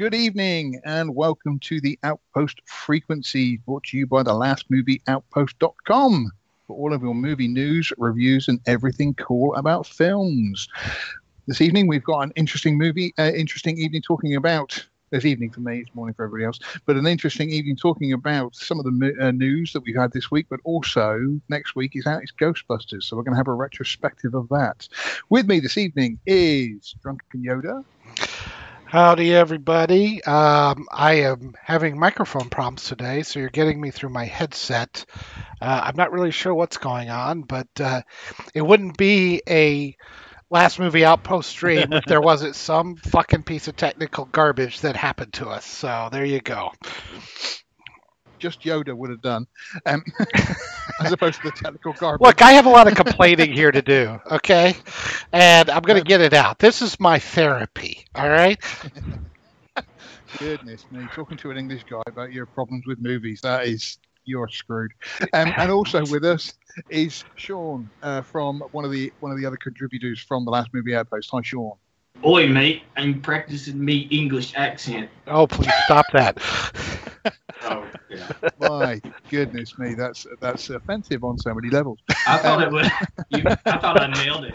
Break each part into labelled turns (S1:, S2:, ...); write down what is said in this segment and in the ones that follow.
S1: Good evening and welcome to the Outpost Frequency, brought to you by thelastmovieoutpost.com for all of your movie news, reviews, and everything cool about films. This evening we've got an interesting evening talking about. This evening for me, it's morning for everybody else, but an interesting evening talking about some of the news that we've had this week, but also next week is Ghostbusters, so we're going to have a retrospective of that. With me this evening is Drunken Yoda.
S2: Howdy, everybody. I am having microphone problems today, so you're getting me through my headset. I'm not really sure what's going on, but it wouldn't be a Last Movie Outpost stream if there wasn't some fucking piece of technical garbage that happened to us. So there you go.
S1: Just Yoda would have done, as opposed to the technical garbage.
S2: Look, I have a lot of complaining here to do, okay? And I'm going to get it out. This is my therapy, all right?
S1: Goodness me, talking to an English guy about your problems with movies, you're screwed. And also with us is Sean from one of the other contributors from the Last Movie Outpost. Hi, Sean.
S3: Oi, mate, I'm practicing me English accent.
S2: Oh, please stop that.
S3: Oh, yeah.
S1: My goodness me, that's offensive on so many levels.
S3: I thought it was. I thought I nailed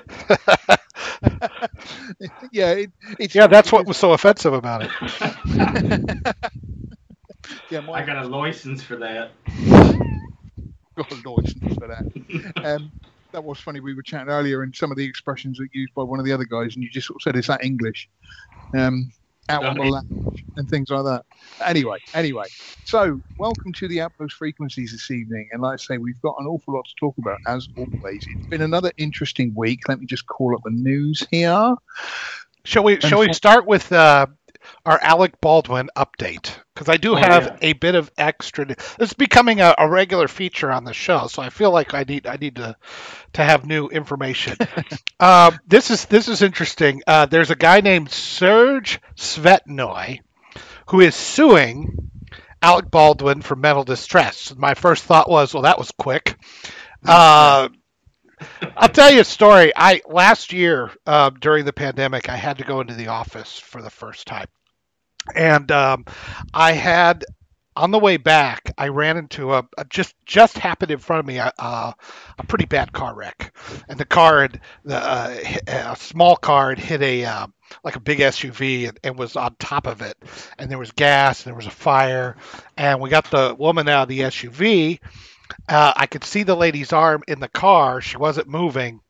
S1: it. Yeah,
S2: that's what was so offensive about it.
S1: Yeah,
S3: I got a license for that.
S1: Got a license for that. That was funny. We were chatting earlier, and some of the expressions that used by one of the other guys, and you just sort of said, "Is that English?" Out on the lounge and things like that. Anyway, so welcome to the Outpost Frequencies this evening, and like I say, we've got an awful lot to talk about as always. It's been another interesting week. Let me just call up the news here.
S2: Shall we start with our Alec Baldwin update? Because I do have a bit of extra. It's becoming a regular feature on the show, so I feel like I need to have new information. This is interesting. There's a guy named Serge Svetnoy who is suing Alec Baldwin for mental distress. My first thought was, well, that was quick. I'll tell you a story. Last year during the pandemic, I had to go into the office for the first time. And I had, on the way back, I ran into just happened in front of me a pretty bad car wreck, and the car a small car had hit a big SUV and was on top of it, and there was gas and there was a fire, and we got the woman out of the SUV. I could see the lady's arm in the car; she wasn't moving.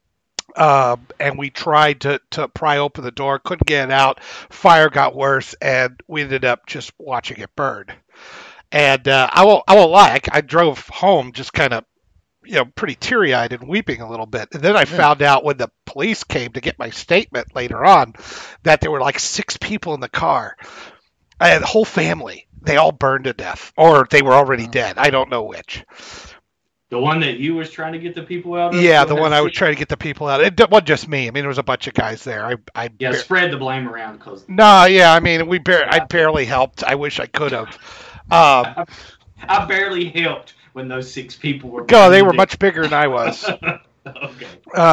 S2: And we tried to pry open the door, couldn't get it out. Fire got worse, and we ended up just watching it burn. And I won't lie, I drove home just kind of, pretty teary-eyed and weeping a little bit. And then I found out when the police came to get my statement later on that there were like 6 people in the car. I had the whole family. They all burned to death, or they were already dead. I don't know which.
S3: The one that you was trying to get the people out of?
S2: Yeah, the one I was trying to get the people out. It wasn't just me. I mean, there was a bunch of guys there.
S3: Spread the blame around.
S2: I mean, I barely helped. I wish I could have.
S3: I barely helped when those 6 people were...
S2: God, they were much bigger than I was.
S3: Okay.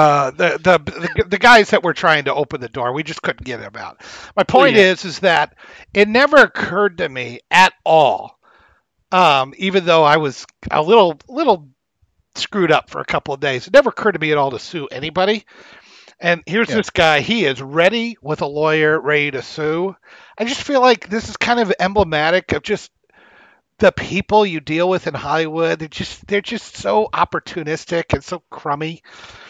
S2: The guys that were trying to open the door, we just couldn't get them out. My point is that it never occurred to me at all, even though I was a little screwed up for a couple of days. It never occurred to me at all to sue anybody. And here's this guy. He is ready with a lawyer, ready to sue. I just feel like this is kind of emblematic of just the people you deal with in Hollywood. They're just so opportunistic and so crummy.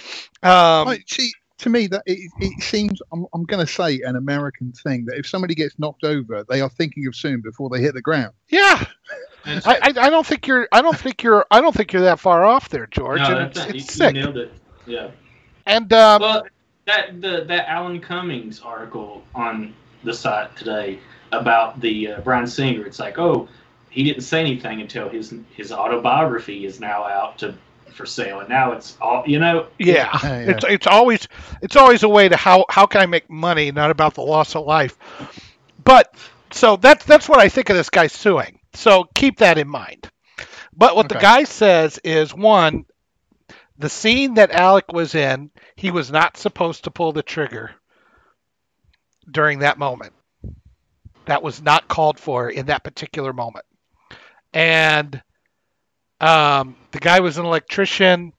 S1: See, to me, that it seems, I'm going to say, an American thing that if somebody gets knocked over, they are thinking of suing before they hit the ground.
S2: Yeah. I don't think you're that far off there, George.
S3: No,
S2: it's sick.
S3: You nailed it. Yeah.
S2: And
S3: that Alan Cummings article on the site today about the Bryan Singer, it's like, he didn't say anything until his autobiography is now out for sale, and now it's all
S2: Yeah. It's always a way to how can I make money, not about the loss of life. But so that's what I think of this guy suing. So keep that in mind. But what the guy says is, one, the scene that Alec was in, he was not supposed to pull the trigger during that moment. that was not called for in that particular moment. And the guy was an electrician,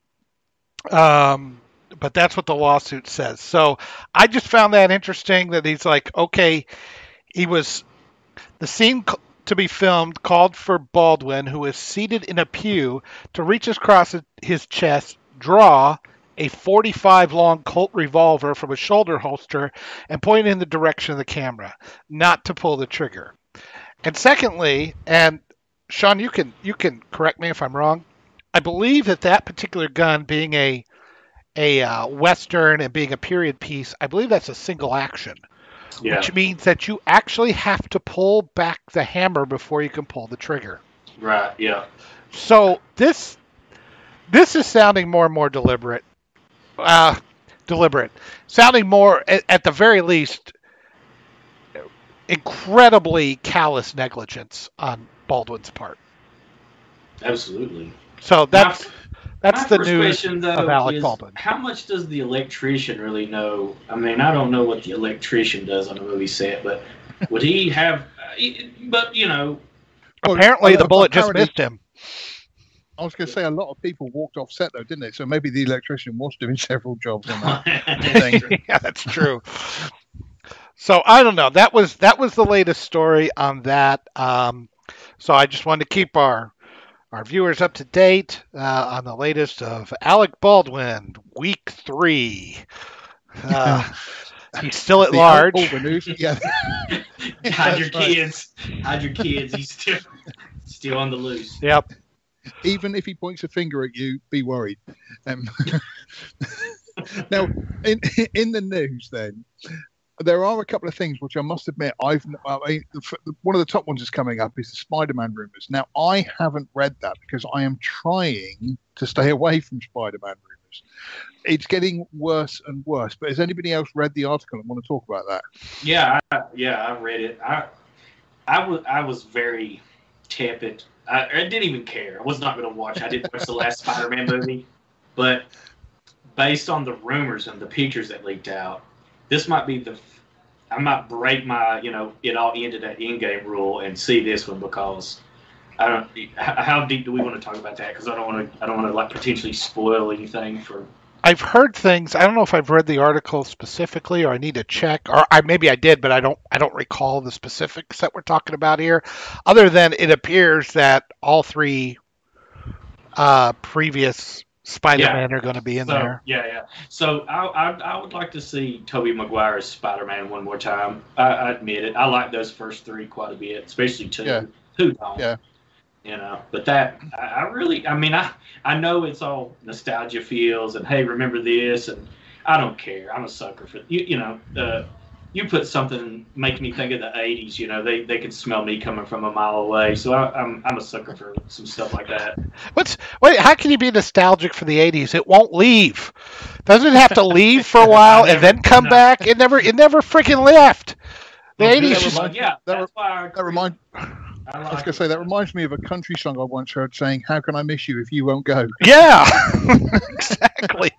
S2: but that's what the lawsuit says. So I just found that interesting that he's like, okay, the scene to be filmed called for Baldwin, who is seated in a pew, to reach across his chest, draw a .45 long Colt revolver from a shoulder holster and point in the direction of the camera, not to pull the trigger. And secondly, and Sean, you can correct me if I'm wrong, I believe that particular gun, being a Western and being a period piece, I believe that's a single action, which means that you actually have to pull back the hammer before you can pull the trigger.
S3: Right. Yeah.
S2: So this is sounding more and more deliberate. Sounding more, at the very least, incredibly callous negligence on Baldwin's part.
S3: Absolutely.
S2: So that's the news
S3: question, though,
S2: of Alec Baldwin.
S3: How much does the electrician really know? I mean, I don't know what the electrician does on a movie set, but would he have? But
S2: apparently the bullet just missed him.
S1: I was going to say, a lot of people walked off set, though, didn't they? So maybe the electrician was doing several jobs on that thing.
S2: Yeah, that's true. So I don't know. That was the latest story on that. So I just wanted to keep our viewers up to date on the latest of Alec Baldwin, week 3. He's still at large.
S1: Yeah.
S3: Hide your kids. Hide your kids. He's still on the loose.
S2: Yep.
S1: Even if he points a finger at you, be worried. Now, in the news, then, there are a couple of things which I must admit one of the top ones is coming up is the Spider-Man rumors. Now, I haven't read that because I am trying to stay away from Spider-Man rumors. It's getting worse and worse. But has anybody else read the article and want to talk about that?
S3: Yeah, I read it. I was very tepid. I didn't even care. I was not going to watch. I didn't watch the last Spider-Man movie, but based on the rumors and the pictures that leaked out, this might be I might break my, it all ended at Endgame rule and see this one because I don't. How deep do we want to talk about that? Because I don't want to like potentially spoil anything for.
S2: I've heard things. I don't know if I've read the article specifically, or I need to check, or maybe I did, but I don't recall the specifics that we're talking about here. Other than it appears that all 3 previous Spider-Man are going to be in there.
S3: Yeah. So I would like to see Tobey Maguire's Spider-Man one more time. I admit it. I like those first 3 quite a bit, especially 2.
S1: Yeah.
S3: 2 don't. Yeah. But that I know it's all nostalgia feels and hey, remember this, and I don't care. I'm a sucker for you put something making me think of the 80s. They can smell me coming from a mile away. So I'm a sucker for some stuff like that.
S2: How can you be nostalgic for the 80s? It won't leave. Doesn't it have to leave for a while and then come back? It never freaking left. The 80s.
S1: I was going to say, that reminds me of a country song I once heard saying, "How can I miss you if you won't go?"
S2: Yeah, exactly.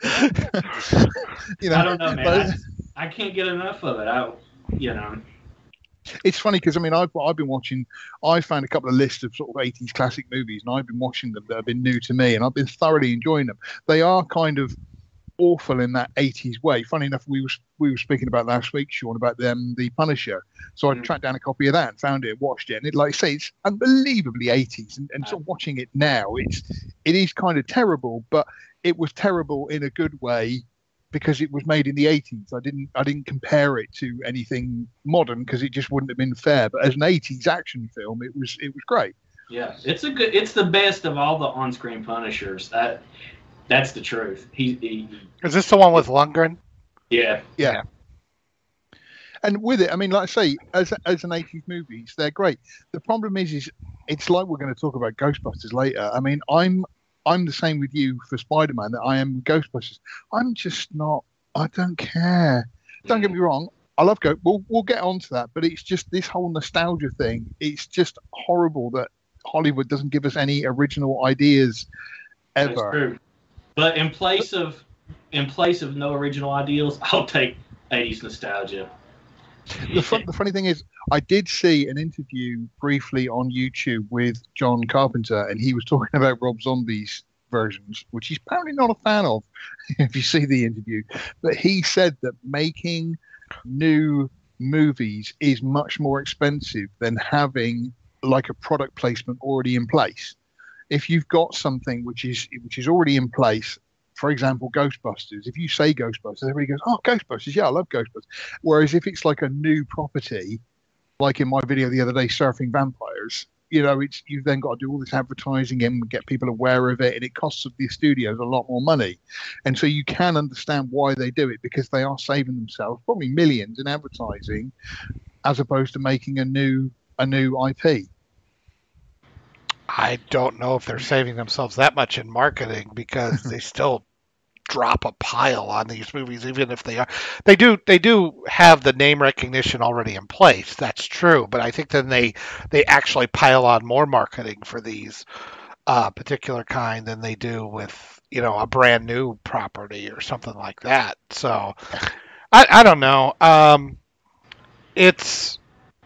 S3: I don't know, man. I can't get enough of it.
S1: It's funny because I've been watching. I found a couple of lists of sort of 80s classic movies, and I've been watching them that have been new to me, and I've been thoroughly enjoying them. They are kind of awful in that 80s way. Funny enough, we were speaking about last week, Sean, about the Punisher. So I tracked down a copy of that and found it, watched it, and like I say, it's unbelievably 80s. And sort of watching it now, it is kind of terrible, but it was terrible in a good way because it was made in the 80s. I didn't compare it to anything modern because it just wouldn't have been fair. But as an 80s action film, it was great.
S3: Yeah, it's the best of all the on-screen Punishers. That's the truth.
S2: Is this the one with Lundgren?
S3: Yeah.
S1: And with it, like I say, as an 80s movies, they're great. The problem is it's like we're going to talk about Ghostbusters later. I'm the same with you for Spider-Man that I am with Ghostbusters. I'm just not. I don't care. Don't get me wrong. I love We'll get onto that, but it's just this whole nostalgia thing. It's just horrible that Hollywood doesn't give us any original ideas ever.
S3: That's true. But in place of no original ideas, I'll take 80s nostalgia.
S1: The funny thing is, I did see an interview briefly on YouTube with John Carpenter, and he was talking about Rob Zombie's versions, which he's apparently not a fan of, if you see the interview. But he said that making new movies is much more expensive than having like a product placement already in place. If you've got something which is already in place, for example, Ghostbusters. If you say Ghostbusters, everybody goes, "Oh, Ghostbusters! Yeah, I love Ghostbusters." Whereas if it's like a new property, like in my video the other day, Surfing Vampires, you've then got to do all this advertising and get people aware of it, and it costs the studios a lot more money. And so you can understand why they do it, because they are saving themselves probably millions in advertising, as opposed to making a new IP.
S2: I don't know if they're saving themselves that much in marketing, because they still drop a pile on these movies, even if they do have the name recognition already in place. That's true, but I think then they actually pile on more marketing for these particular kind than they do with a brand new property or something like that. So I don't know. It's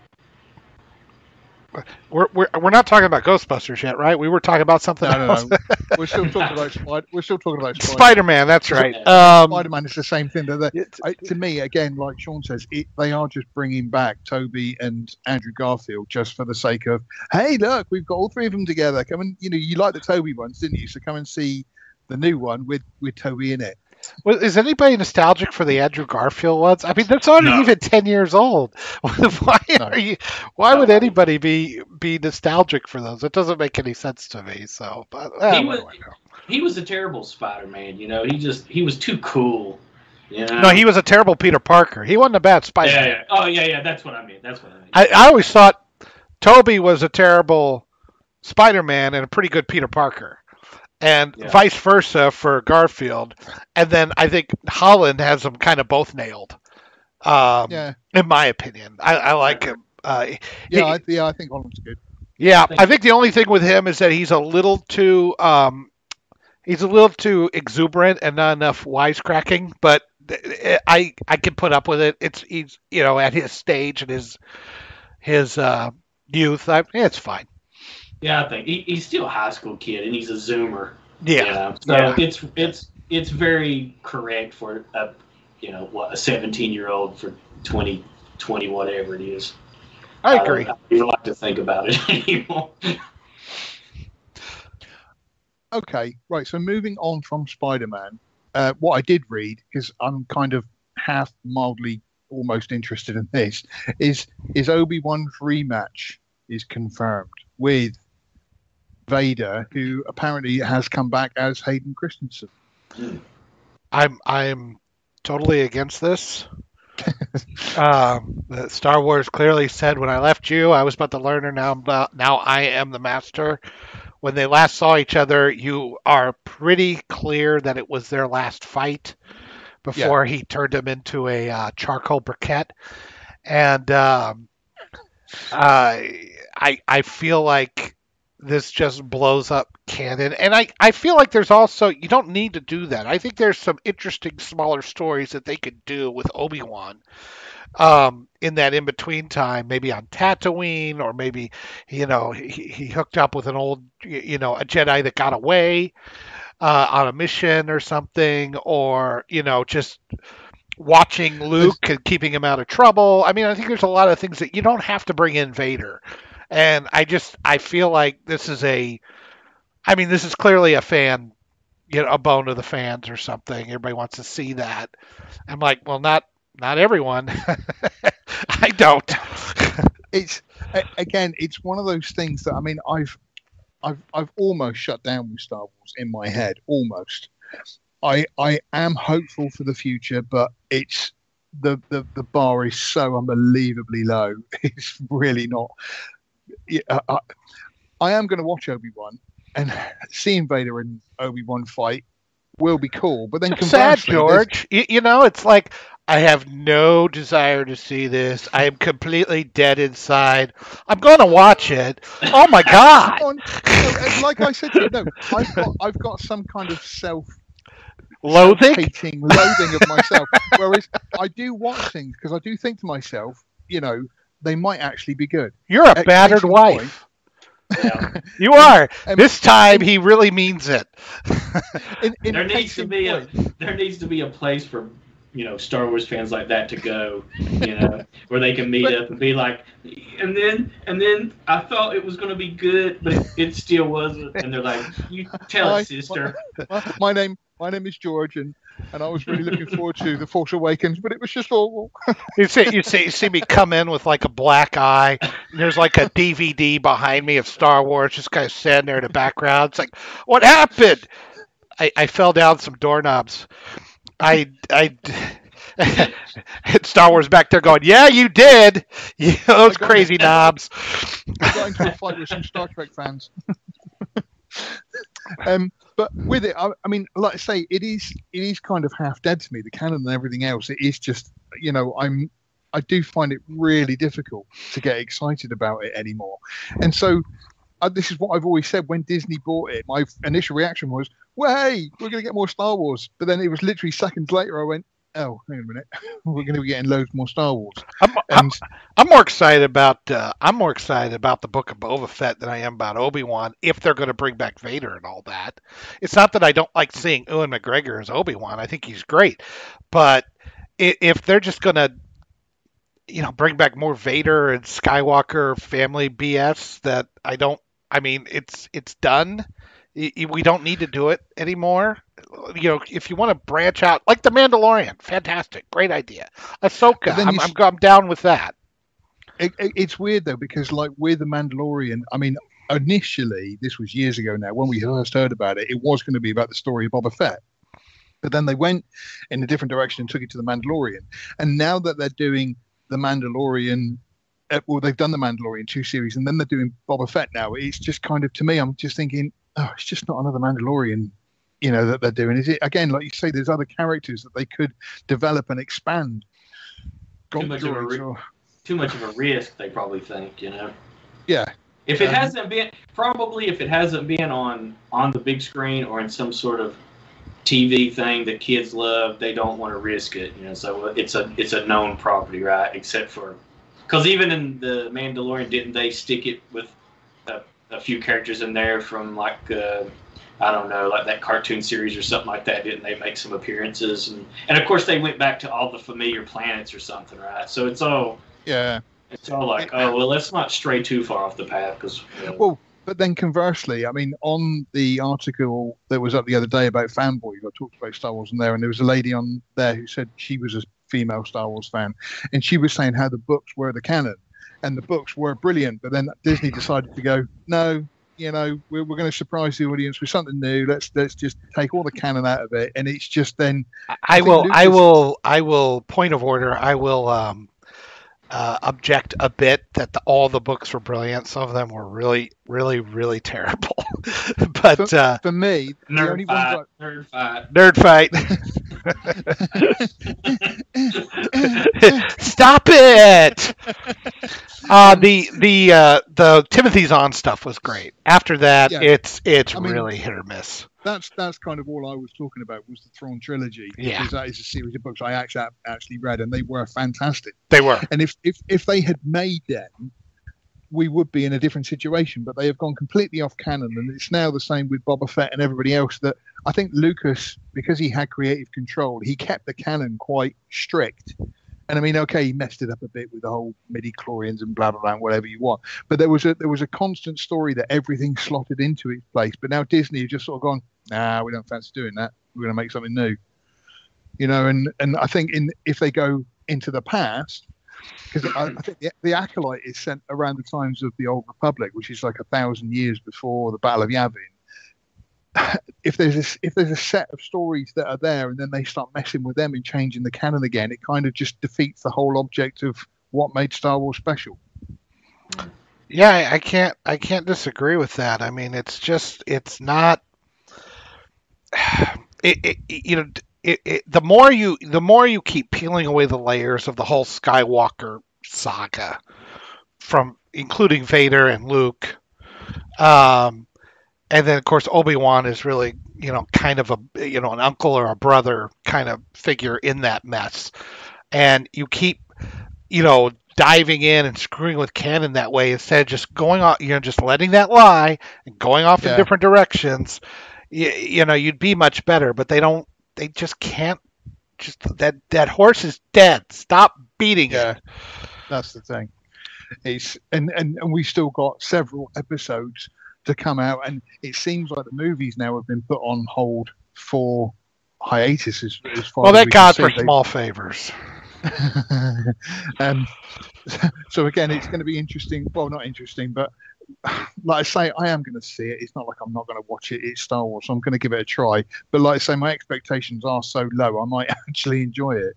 S2: We're not talking about Ghostbusters yet, right? We were talking about something else.
S1: No. We're still talking about
S2: Spider-Man. That's right.
S1: Spider-Man is the same thing. To me, again, like Sean says, they are just bringing back Tobey and Andrew Garfield just for the sake of, hey, look, we've got all three of them together. Come and you like the Tobey ones, didn't you? So come and see the new one with Tobey in it.
S2: Well, is anybody nostalgic for the Andrew Garfield ones? I mean, that's already even 10 years old. Why would anybody be nostalgic for those? It doesn't make any sense to me. So, but
S3: he was a terrible Spider-Man. He was too cool.
S2: No, he was a terrible Peter Parker. He wasn't a bad Spider-Man.
S3: Yeah. Oh, yeah. That's what I mean.
S2: I always thought Tobey was a terrible Spider-Man and a pretty good Peter Parker. And vice versa for Garfield. And then I think Holland has them kind of both nailed. In my opinion. I like him.
S1: I think Holland's good.
S2: Yeah, I think the only thing with him is that he's a little too exuberant and not enough wisecracking, but I can put up with it. He's at his stage and his youth. It's fine.
S3: Yeah, I think he's still a high school kid, and he's a Zoomer.
S2: Yeah.
S3: So it's very correct for a 17-year-old for 2020 whatever it is.
S2: I agree.
S3: I don't even like to think about it anymore.
S1: Okay, right. So moving on from Spider-Man, what I did read, because I'm kind of half mildly almost interested in this, is Obi-Wan's rematch is confirmed with Vader, who apparently has come back as Hayden Christensen.
S2: I'm totally against this. Star Wars clearly said when I left you, I was but the learner. Now I am the master. When they last saw each other, you are pretty clear that it was their last fight before he turned him into a charcoal briquette. And I feel like this just blows up canon. And I feel like there's also, you don't need to do that. I think there's some interesting smaller stories that they could do with Obi-Wan in that in-between time, maybe on Tatooine, or maybe, he hooked up with an old, a Jedi that got away on a mission or something, or, just watching Luke and keeping him out of trouble. I mean, I think there's a lot of things that you don't have to bring in Vader. And I feel like this is clearly a fan, a bone of the fans or something. Everybody wants to see that. I'm like, well, not everyone. I don't.
S1: It's one of those things that, I mean, I've almost shut down with Star Wars in my head, almost. I am hopeful for the future, but it's the bar is so unbelievably low. It's really not. I am going to watch Obi-Wan, and seeing Vader and Obi-Wan fight will be cool. But then,
S2: sad, George. It's like, I have no desire to see this. I am completely dead inside. I'm going to watch it. Oh my God!
S1: Like I said, I've got some kind of
S2: loathing
S1: of myself. Whereas I do watch things because I do think to myself, they might actually be good.
S2: You're a battered wife.
S3: Yeah.
S2: You are. This time he really means it.
S3: There needs to be a place for Star Wars fans like that to go, where they can meet up and be like, and then I thought it was going to be good, but it still wasn't. And they're like, you tell it, sister.
S1: My name is George, and I was really looking forward to The Force Awakens, but it was just awful.
S2: You see me come in with like a black eye, and there's like a DVD behind me of Star Wars, just kind of sitting there in the background. It's like, what happened? I fell down some doorknobs. Star Wars back there going, yeah, you did. Those crazy knobs.
S1: I got into a fight with some Star Trek fans. But with it, I mean, like I say, it is kind of half dead to me. The canon and everything else, it is just, I do find it really difficult to get excited about it anymore. And so this is what I've always said when Disney bought it. My initial reaction was, well, hey, we're going to get more Star Wars. But then it was literally seconds later, I went, oh, hang on a minute, we're going to be getting loads more Star Wars.
S2: I'm more excited about the Book of Boba Fett than I am about Obi-Wan, if they're going to bring back Vader and all that. It's not that I don't like seeing Ewan McGregor as Obi-Wan. I think he's great. But if they're just going to bring back more Vader and Skywalker family BS, it's done. We don't need to do it anymore. If you want to branch out, like The Mandalorian, fantastic, great idea. Ahsoka, I'm down with that.
S1: It's weird though, because like with The Mandalorian, I mean, initially, this was years ago now, when we first heard about it, it was going to be about the story of Boba Fett. But then they went in a different direction and took it to The Mandalorian. And now that they're doing The Mandalorian, they've done The Mandalorian 2 series, and then they're doing Boba Fett now. It's just kind of, to me, I'm just thinking, oh, it's just not another Mandalorian, that they're doing. Is it, again, like you say, there's other characters that they could develop and expand.
S3: Too much of a risk, they probably think,
S1: Yeah.
S3: If it hasn't been on the big screen or in some sort of TV thing that kids love, they don't want to risk it, so it's a known property, right? Except for, because even in The Mandalorian, didn't they stick it with a few characters in there from like I don't know, like that cartoon series or something like that? Didn't they make some appearances? And of course they went back to all the familiar planets or something, right? So it's all like, let's not stray too far off the path, because
S1: well, but then conversely, I mean, on the article that was up the other day about fanboys, I talked about Star Wars in there, and there was a lady on there who said she was a female Star Wars fan, and she was saying how the books were the canon. And the books were brilliant, but then Disney decided to go, no, we're going to surprise the audience with something new. Let's just take all the canon out of it, and it's just then. I
S2: will. Point of order. I will object a bit that all the books were brilliant. Some of them were really, really, really terrible. But
S1: for me,
S3: nerd
S2: fight. Stop it! The Timothy Zahn stuff was great. After that, it's really hit or miss.
S1: That's kind of all I was talking about, was the Thrawn trilogy.
S2: Yeah.
S1: Because that is a series of books I actually read, and they were fantastic.
S2: They were.
S1: And if they had made them, we would be in a different situation. But they have gone completely off canon, and it's now the same with Boba Fett and everybody else. That I think Lucas, because he had creative control, he kept the canon quite strict. And I mean, okay, he messed it up a bit with the whole midi-chlorians and blah, blah, blah, whatever you want. But there was a constant story that everything slotted into its place. But now Disney has just sort of gone, nah, we don't fancy doing that. We're going to make something new. And I think if they go into the past, because I think the Acolyte is sent around the times of the Old Republic, which is like 1,000 years before the Battle of Yavin. If there's a set of stories that are there, and then they start messing with them and changing the canon again, it kind of just defeats the whole object of what made Star Wars special.
S2: Yeah, I can't disagree with that. I mean, it's not. The more you keep peeling away the layers of the whole Skywalker saga, from including Vader and Luke, and then, of course, Obi-Wan is really, kind of an uncle or a brother kind of figure in that mess. And you keep, diving in and screwing with canon that way instead of just going off, just letting that lie and going off in different directions. You'd be much better, but they just can't. Just that horse is dead. Stop beating it.
S1: That's the thing. It's and we've still got several episodes to come out, and it seems like the movies now have been put on hold for hiatus as far
S2: well,
S1: as
S2: thank God for small favors.
S1: So again, it's going to be interesting. Well, not interesting, but like I say, I am going to see it. It's not like I'm not going to watch it. It's Star Wars, so I'm going to give it a try. But like I say, my expectations are so low, I might actually enjoy it.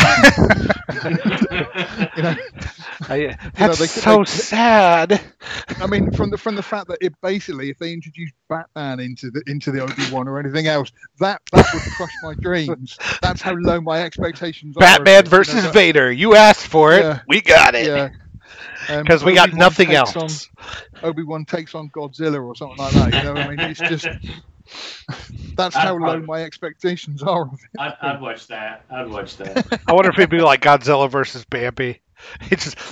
S2: That's so sad.
S1: I mean, from the fact that it basically, if they introduce Batman into the Obi-Wan or anything else, that would crush my dreams. That's how low my expectations are.
S2: Batman versus Vader. You asked for it. We got it.
S1: Yeah.
S2: Because we got nothing else.
S1: Obi-Wan takes on Godzilla or something like that. You know what I mean? It's just that's how low my expectations are of it.
S3: I'd watch that.
S2: I wonder if it'd be like Godzilla versus Bambi. It's just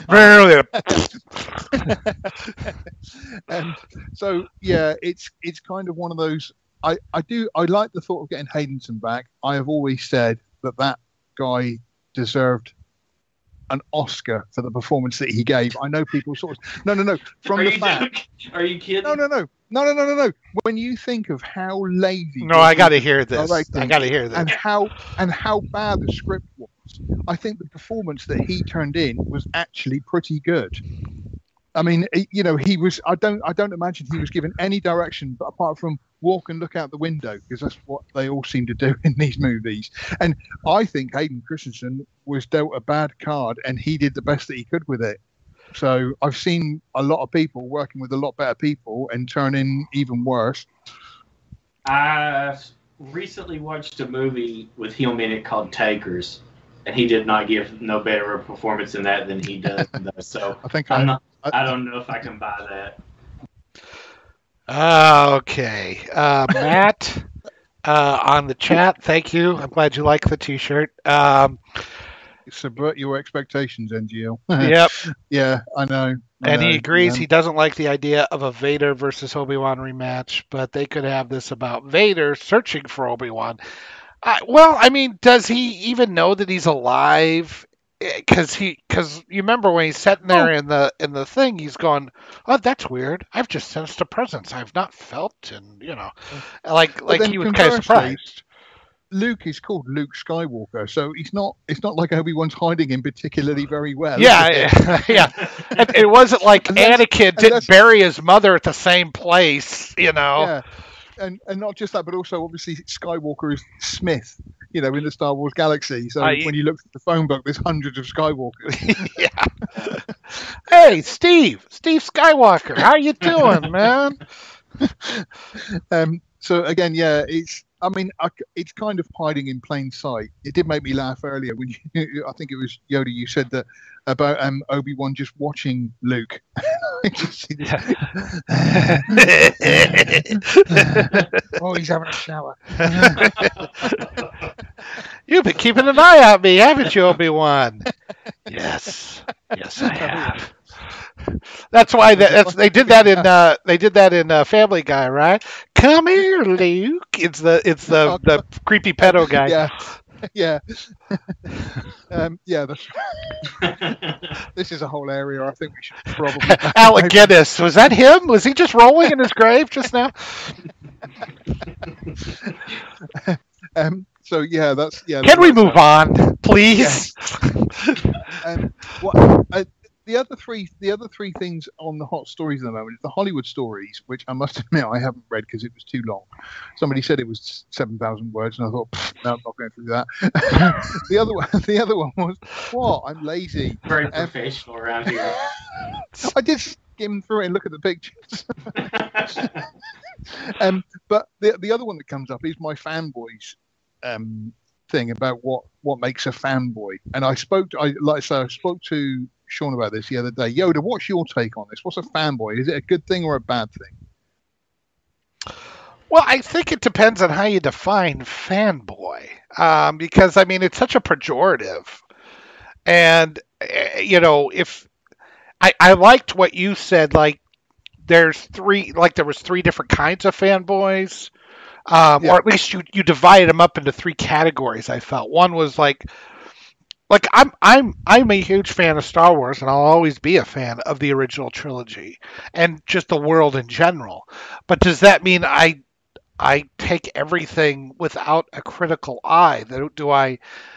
S1: so yeah, it's kind of one of those. I like the thought of getting Haydenson back. I have always said that guy deserved an Oscar for the performance that he gave. I know people sort of no. From the fact,
S3: are you kidding?
S1: No. When you think of how lazy,
S2: I got to hear this. I got to hear this.
S1: And how bad the script was. I think the performance that he turned in was actually pretty good. I mean, he was. I don't imagine he was given any direction, but apart from walk and look out the window, because that's what they all seem to do in these movies. And I think Hayden Christensen was dealt a bad card, and he did the best that he could with it. So I've seen a lot of people working with a lot better people and turn in even worse.
S3: I recently watched a movie with him in it called Takers, and he did not give no better a performance in that than he does. So I don't know if I can buy that.
S2: Okay. Matt, on the chat, thank you. I'm glad you like the T-shirt.
S1: Subvert your expectations, NGL.
S2: Yep.
S1: Yeah, I know.
S2: And he agrees he doesn't like the idea of a Vader versus Obi-Wan rematch, but they could have this about Vader searching for Obi-Wan. Does he even know that he's alive? Because you remember when he's sitting there in the thing, he's going, "Oh, that's weird. I've just sensed a presence I've not felt," and like he was kind of surprised.
S1: Luke is called Luke Skywalker, so it's not like Obi-Wan's hiding him particularly very well.
S2: Yeah. It wasn't like Anakin didn't bury his mother at the same place,
S1: Yeah. And not just that, but also obviously Skywalker is Smith, in the Star Wars galaxy. So when you look at the phone book, there's hundreds of Skywalkers.
S2: Yeah. Hey, Steve Skywalker, how you doing, man?
S1: So again, yeah, it's kind of hiding in plain sight. It did make me laugh earlier when I think it was Yoda. You said that about Obi-Wan just watching Luke.
S4: Oh, he's having a shower.
S2: You've been keeping an eye on me, haven't you, Obi-Wan? Yes, I have. That's why they did that in Family Guy, right? Come here, Luke. It's the creepy pedo guy.
S1: Yeah. That's this is a whole area I think we should probably.
S2: Alec Guinness, was that him? Was he just rolling in his grave just now?
S1: So yeah, that's
S2: Can we move on, please?
S1: The other three things on the hot stories at the moment is the Hollywood stories, which I must admit I haven't read because it was too long. Somebody said it was 7,000 words, and I thought, no, I'm not going through that. The other one was, what? I'm lazy.
S3: Very professional around here.
S1: I did skim through it and look at the pictures. But the other one that comes up is my fanboys thing about what makes a fanboy, and I spoke to Sean about this the other day. Yoda, what's your take on this? What's a fanboy? Is it a good thing or a bad thing?
S2: Well, I think it depends on how you define fanboy, because it's such a pejorative. And if I liked what you said, like there was three different kinds of fanboys, or at least you divided them up into three categories. I felt one was like I'm a huge fan of Star Wars, and I'll always be a fan of the original trilogy and just the world in general. But does that mean I take everything without a critical eye? Do I?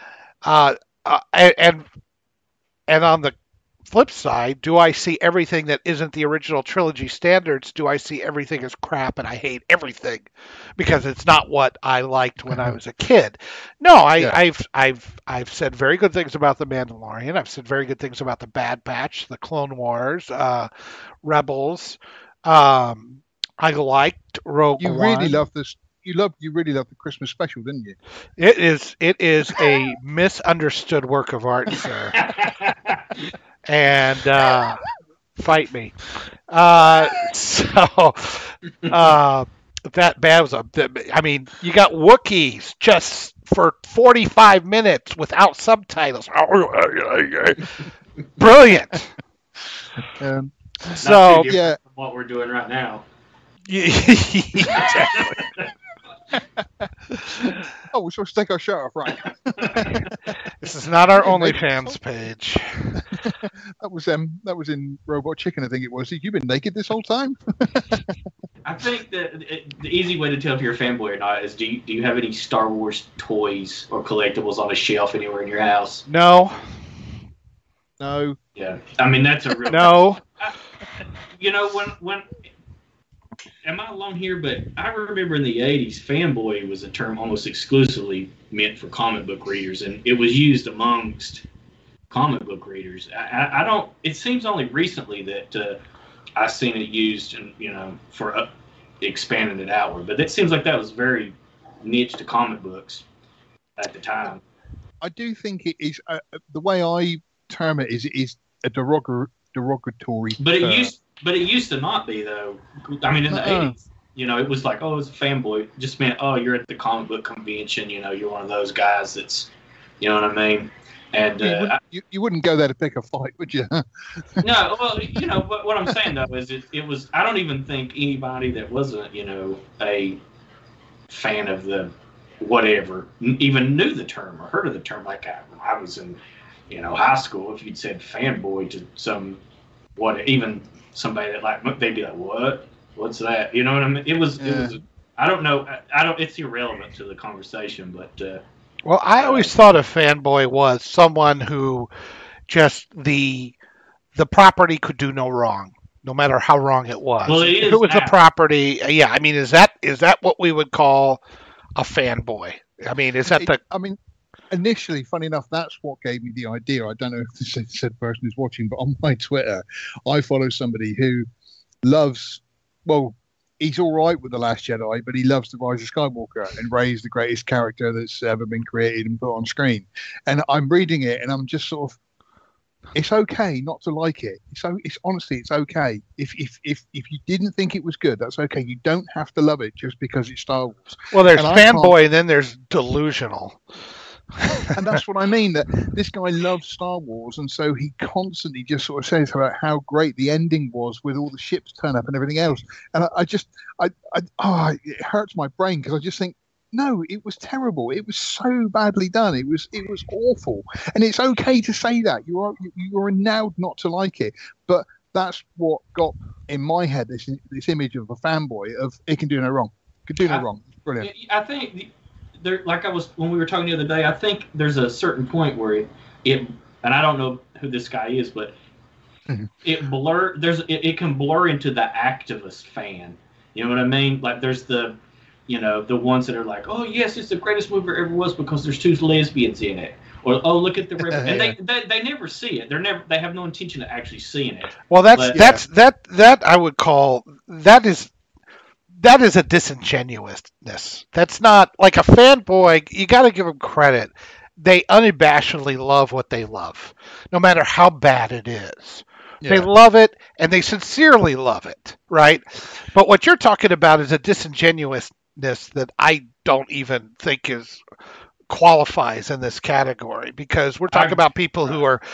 S2: And on the flip side, do I see everything that isn't the original trilogy standards? Do I see everything as crap and I hate everything because it's not what I liked when I was a kid? No, I've said very good things about The Mandalorian. I've said very good things about The Bad Batch, The Clone Wars, Rebels. I liked Rogue One.
S1: You really love this. You really love the Christmas special, didn't you?
S2: It is a misunderstood work of art, sir. And fight me. So that bad was I mean, you got Wookiees just for 45 minutes without subtitles. Brilliant.
S3: So yeah, from what we're doing right now.
S2: Exactly.
S1: Oh, we're supposed to take our shirt off, right?
S2: This is not our OnlyFans page.
S1: That was in Robot Chicken, I think it was. You've been naked this whole time?
S3: I think that the easy way to tell if you're a fanboy or not is do you have any Star Wars toys or collectibles on a shelf anywhere in your house?
S2: No.
S3: Yeah, I mean that's a real
S2: no.
S3: When am I alone here? But I remember in the 80s, fanboy was a term almost exclusively meant for comic book readers, and it was used amongst comic book readers. I don't. It seems only recently that I've seen it used, and for expanding it outward. But it seems like that was very niche to comic books at the time.
S1: I do think it is the way I term it is a derogatory.
S3: But it used to not be though. I mean, in the 80s, it was like, oh, it's a fanboy. It just meant, oh, you're at the comic book convention. You're one of those guys that's, you know what I mean. And
S1: you wouldn't go there to pick a fight, would you?
S3: No, well, but what I'm saying though is it was. I don't even think anybody that wasn't, a fan of the whatever even knew the term or heard of the term. Like I was in, high school. If you'd said fanboy to even somebody that they'd be like, what? What's that? You know what I mean? It was. I don't know. It's irrelevant to the conversation, but.
S2: Well, I always thought a fanboy was someone who just the property could do no wrong, no matter how wrong it was.
S3: Well,
S2: if it was the property, yeah. I mean, is that what we would call a fanboy? I mean, is that
S1: initially, funny enough, that's what gave me the idea. I don't know if the said person is watching, but on my Twitter, I follow somebody who loves, he's all right with The Last Jedi, but he loves The Rise of Skywalker, and Rey's the greatest character that's ever been created and put on screen. And I'm reading it, and I'm just sort of, it's okay not to like it. It's honestly, it's okay. If you didn't think it was good, that's okay. You don't have to love it just because it's Star Wars.
S2: Well, there's fanboy, and then there's delusional.
S1: And that's what I mean, that this guy loves Star Wars, and so he constantly just sort of says about how great the ending was with all the ships turn up and everything else. And it hurts my brain because I just think, no, it was terrible. It was so badly done. It was awful. And it's okay to say that. You're allowed not to like it. But that's what got in my head this image of a fanboy of it can do no wrong. Could do no wrong. Brilliant.
S3: I think when we were talking the other day, I think there's a certain point where it and I don't know who this guy is, but it can blur into the activist fan. You know what I mean? Like there's the ones that are like, oh yes, it's the greatest movie there ever was because there's two lesbians in it, or oh look at the river, and they never see it. They have no intention of actually seeing it.
S2: Well, that I would call that is a disingenuousness. That's not like a fanboy. You got to give them credit. They unabashedly love what they love, no matter how bad it is. Yeah. They love it, and they sincerely love it, right? But what you're talking about is a disingenuousness that I don't even think is qualifies in this category because we're talking about people who are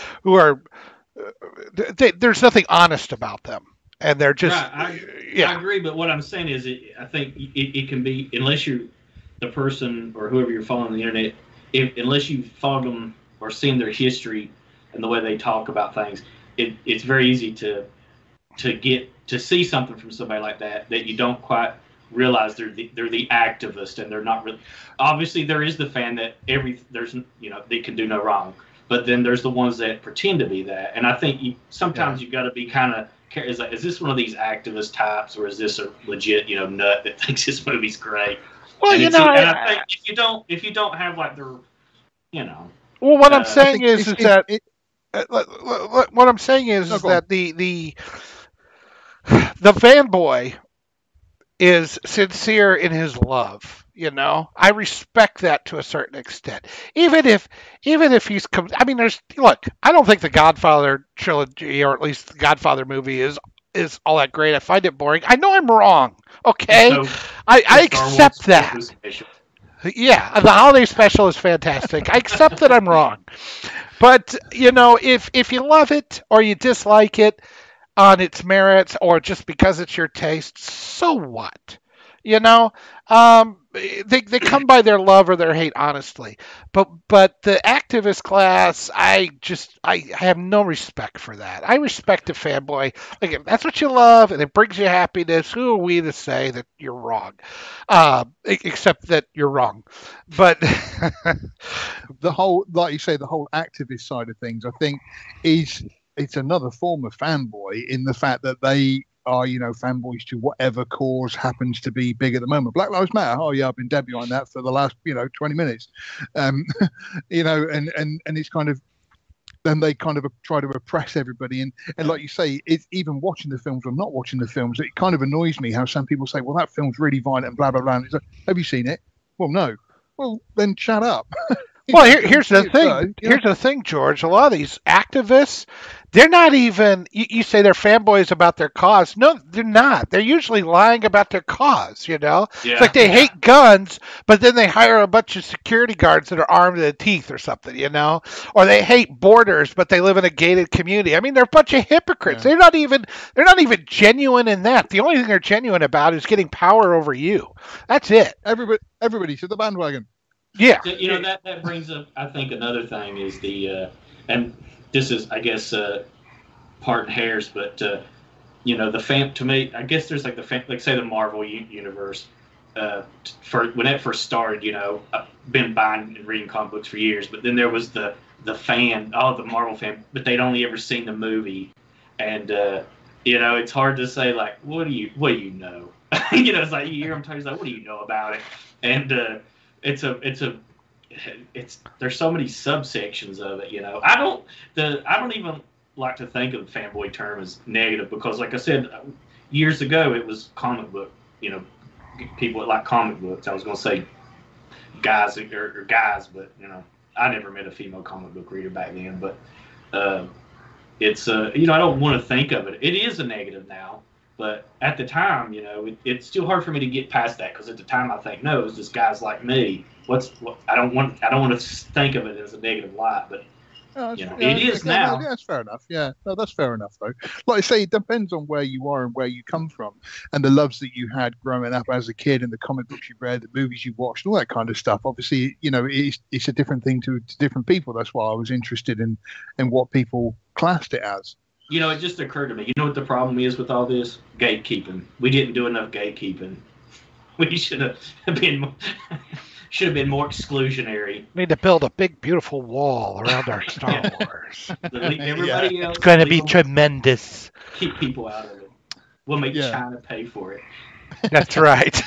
S2: there's nothing honest about them, and they're just
S3: I agree, but what I'm saying is, I think it can be, unless you're the person or whoever you're following on the internet, unless you follow them or seen their history and the way they talk about things, it's very easy to see something from somebody like that you don't quite realize they're the activist, and they're not really. Obviously, there is the fan that they can do no wrong, but then there's the ones that pretend to be that, and I think sometimes you've got to be kind of. Is this one of these activist types, or is this a legit nut that thinks this movie's great?
S2: Well,
S3: and I think if you don't have like their,
S2: Well, what I'm saying is that what I'm saying is that the fanboy is sincere in his love. I respect that to a certain extent. Even if he's I don't think the Godfather trilogy, or at least the Godfather movie, is all that great. I find it boring. I know I'm wrong. Okay, I accept that. Yeah, the holiday special is fantastic. I accept that I'm wrong. But if you love it or you dislike it on its merits, or just because it's your taste, so what? They come by their love or their hate honestly. But the activist class, I have no respect for that. I respect a fanboy. Like, if that's what you love and it brings you happiness, who are we to say that you're wrong? Except that you're wrong. But
S1: the whole, like you say, the whole activist side of things, I think it's another form of fanboy, in the fact that they are, fanboys to whatever cause happens to be big at the moment. Black Lives Matter. Oh yeah, I've been dead behind that for the last, 20 minutes. And it's kind of, then they kind of try to oppress everybody. And like you say, it's even watching the films or not watching the films, it kind of annoys me how some people say, well, that film's really violent and blah, blah, blah. And it's like, have you seen it? Well, no. Well, then shut up.
S2: Well, here's the thing. Here's the thing, George. A lot of these activists, they're not even. You say they're fanboys about their cause. No, they're not. They're usually lying about their cause.
S3: Yeah,
S2: it's like they hate guns, but then they hire a bunch of security guards that are armed to the teeth or something. Or they hate borders, but they live in a gated community. I mean, they're a bunch of hypocrites. Yeah. They're not even genuine in that. The only thing they're genuine about is getting power over you. That's it.
S1: Everybody to the bandwagon.
S2: Yeah.
S3: That brings up, I think, another thing is and this is, I guess, parting hairs, but the fan, to me, I guess there's like like say the Marvel universe. When that first started, I've been buying and reading comic books for years, but then there was the fan, the Marvel fan, but they'd only ever seen the movie, and it's hard to say, like, what do you know? It's like you hear them talking, it's like, what do you know about it? And there's so many subsections of it, I don't even like to think of the fanboy term as negative, because like I said, years ago it was comic book, people that like comic books. I was going to say guys or guys, but I never met a female comic book reader back then, but it's I don't want to think of it. It is a negative now. But at the time, it's still hard for me to get past that, because at the time I think, no, it's just guys like me. I don't want to think of it as a negative light, but it is now.
S1: Yeah, that's fair enough. Yeah, no, that's fair enough though. Like I say, it depends on where you are and where you come from, and the loves that you had growing up as a kid, and the comic books you read, the movies you watched, all that kind of stuff. Obviously, it's a different thing to different people. That's why I was interested in what people classed it as.
S3: It just occurred to me. You know what the problem is with all this? Gatekeeping. We didn't do enough gatekeeping. We should have been more exclusionary.
S2: We need to build a big, beautiful wall around our Star Wars.
S3: Everybody else.
S2: It's going to be tremendous.
S3: Keep people out of it. We'll make China pay for it.
S2: That's right.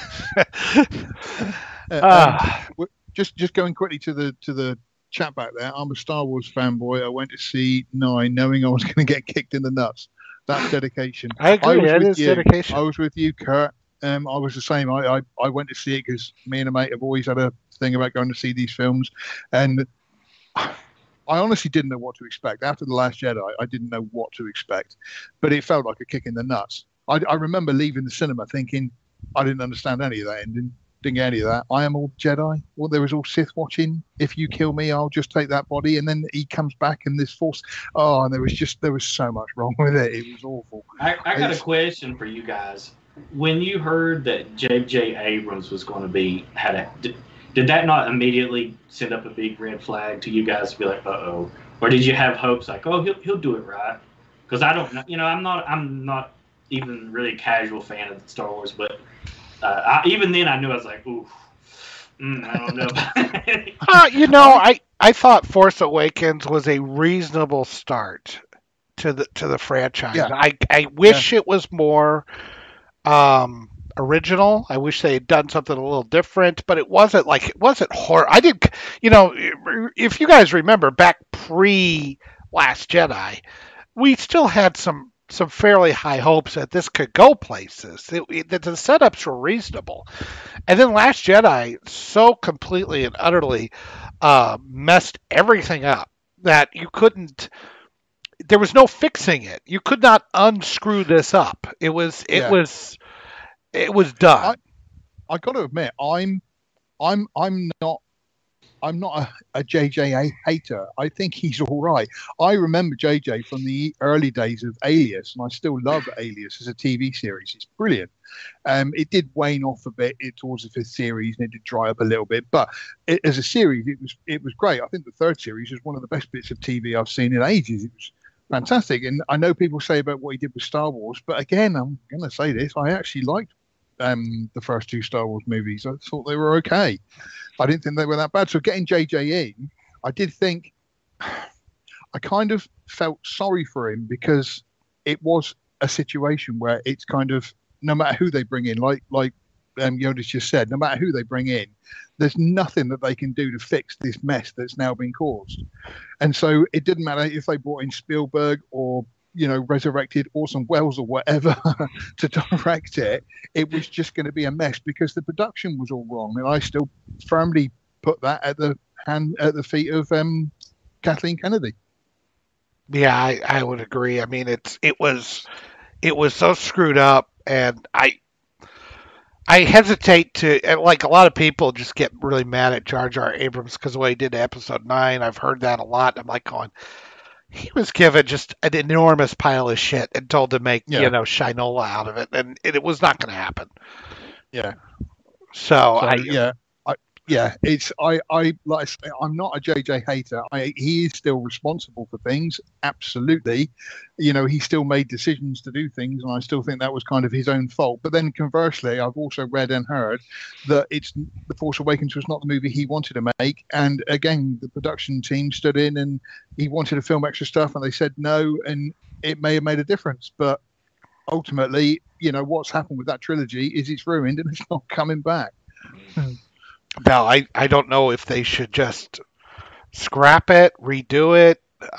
S1: Just going quickly to the chat back there. I'm a Star Wars fanboy. I went to see 9 knowing I was going to get kicked in the nuts. That's dedication.
S2: I agree. That is dedication.
S1: I was with you, Kurt. I was the same. I went to see it because me and a mate have always had a thing about going to see these films, and I honestly didn't know what to expect. After The Last Jedi, I didn't know what to expect, but it felt like a kick in the nuts. I remember leaving the cinema thinking I didn't understand any of that ending. didn't get any of that. I am all Jedi. Well, there was all Sith watching. If you kill me, I'll just take that body. And then he comes back and this Force. Oh, and there was so much wrong with it. It was awful.
S3: I got a question for you guys. When you heard that J.J. Abrams was going to be did that not immediately send up a big red flag to you guys to be like, uh-oh? Or did you have hopes like, oh, he'll do it right? Because I don't know. I'm not even really a casual fan of Star Wars, but even then I knew I was like, ooh, I don't know.
S2: I thought Force Awakens was a reasonable start to the franchise.
S1: Yeah.
S2: I wish it was more original. I wish they had done something a little different, but it wasn't horror. If you guys remember back pre Last Jedi, we still had some fairly high hopes that this could go places. The setups were reasonable. And then Last Jedi so completely and utterly messed everything up that you couldn't. There was no fixing it. You could not unscrew this up. It was done.
S1: I got to admit, I'm not a JJ hater. I think he's all right. I remember JJ from the early days of Alias, and I still love Alias as a TV series. It's brilliant. It did wane off a bit towards the fifth series, and it did dry up a little bit. But as a series, it was great. I think the third series was one of the best bits of TV I've seen in ages. It was fantastic. And I know people say about what he did with Star Wars, but again, I'm going to say this: I actually liked the first two Star Wars movies. I thought they were okay. I didn't think they were that bad. So getting JJ in, I did think I kind of felt sorry for him because it was a situation where it's kind of no matter who they bring in, like Yoda's just said, no matter who they bring in, there's nothing that they can do to fix this mess that's now been caused. And so it didn't matter if they brought in Spielberg or resurrected Orson Welles or whatever to direct it. It was just going to be a mess because the production was all wrong. And I still firmly put that at the feet of Kathleen Kennedy.
S2: Yeah, I would agree. I mean, it was so screwed up, and I hesitate to, and like a lot of people just get really mad at Jar Jar Abrams because of the way he did Episode 9. I've heard that a lot. I'm like going, he was given just an enormous pile of shit and told to make, Shinola out of it. And it was not going to happen.
S1: Yeah.
S2: So
S1: I like I say, I'm not a JJ hater. He is still responsible for things. Absolutely. He still made decisions to do things, and I still think that was kind of his own fault. But then conversely, I've also read and heard that The Force Awakens was not the movie he wanted to make. And again, the production team stood in and he wanted to film extra stuff and they said no, and it may have made a difference. But ultimately, what's happened with that trilogy is it's ruined and it's not coming back.
S2: Now, I don't know if they should just scrap it, redo it.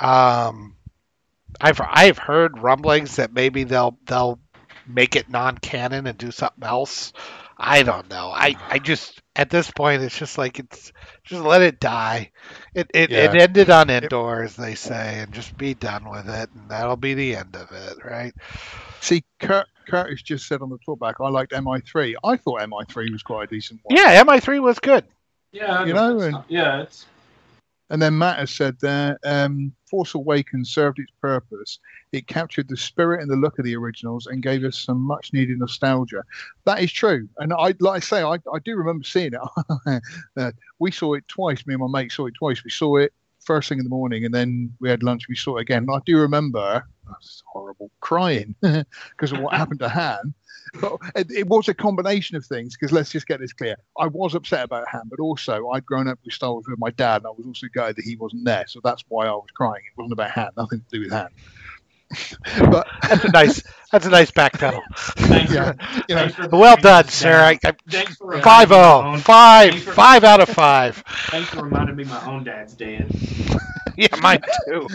S2: I've heard rumblings that maybe they'll make it non-canon and do something else. I don't know. I just at this point it's just like just let it die. It ended on Endor, as they say, and just be done with it, and that'll be the end of it, right?
S1: See, Curtis just said on the talkback, I liked MI3. I thought MI3 was quite a decent one.
S2: Yeah, MI3 was good.
S3: Yeah, it's.
S1: And then Matt has said there, Force Awakens served its purpose. It captured the spirit and the look of the originals and gave us some much needed nostalgia. That is true. And I do remember seeing it. We saw it twice. Me and my mate saw it twice. We saw it first thing in the morning and then we had lunch. We saw it again. I do remember, that's horrible, crying because of what happened to Han. But it was a combination of things, because let's just get this clear. I was upset about Han, but also I'd grown up with Star Wars with my dad, and I was also gutted that he wasn't there. So that's why I was crying. It wasn't about Han, nothing to do with Han. But
S2: that's a nice backpedal.
S3: Thanks
S2: well done, sir. 5-0. 5 out of 5.
S3: Thanks for reminding me my own dad's dead.
S2: Yeah, mine too.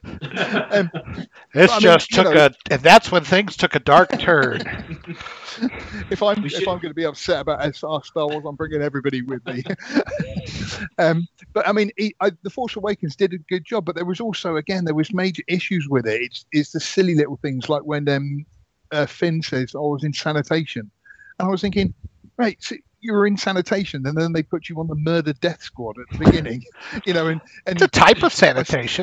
S2: And that's when things took a dark turn.
S1: If I'm going to be upset about Star Wars, I'm bringing everybody with me. But I mean, The Force Awakens did a good job, but there was also, there was major issues with it. It's the silly little things like when Finn says, "I was in sanitation," and I was thinking, right, see, you were in sanitation, and then they put you on the murder death squad at the beginning, and
S2: It's a type of sanitation.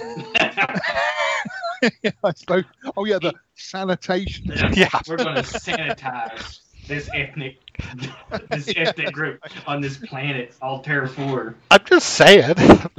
S1: I suppose. Oh yeah, the sanitation.
S2: Yeah.
S3: We're going to sanitize this ethnic group on this planet, Altair 4.
S2: I'm just saying.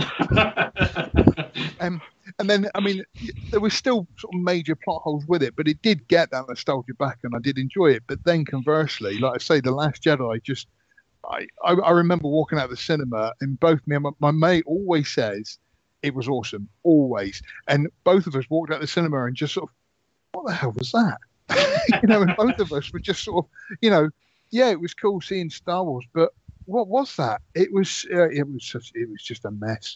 S1: And then, I mean, there was still sort of major plot holes with it, but it did get that nostalgia back, and I did enjoy it. But then, conversely, like I say, The Last Jedi, I remember walking out of the cinema, and both me and my mate always says it was awesome, always. And both of us walked out of the cinema and just sort of, what the hell was that? And both of us were just sort of, yeah, it was cool seeing Star Wars, but what was that? It was just a mess.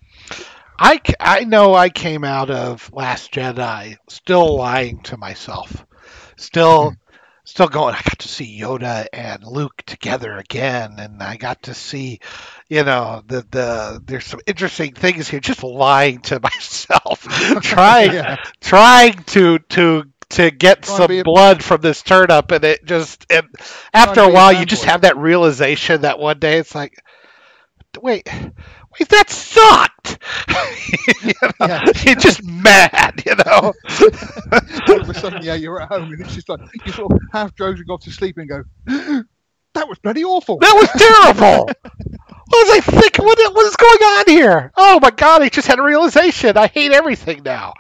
S2: I know I came out of Last Jedi still lying to myself, still going. I got to see Yoda and Luke together again, and I got to see, there's some interesting things here. Just lying to myself, trying to get some blood from this turnip, and after a while, you just have that realization that one day it's like, wait, that sucked. You're just mad,
S1: All of a sudden, you're at home, and it's just like you sort of half dozing off to sleep and go, that was bloody awful.
S2: That was terrible. What was I thinking? What is going on here? Oh my God! I just had a realization. I hate everything now.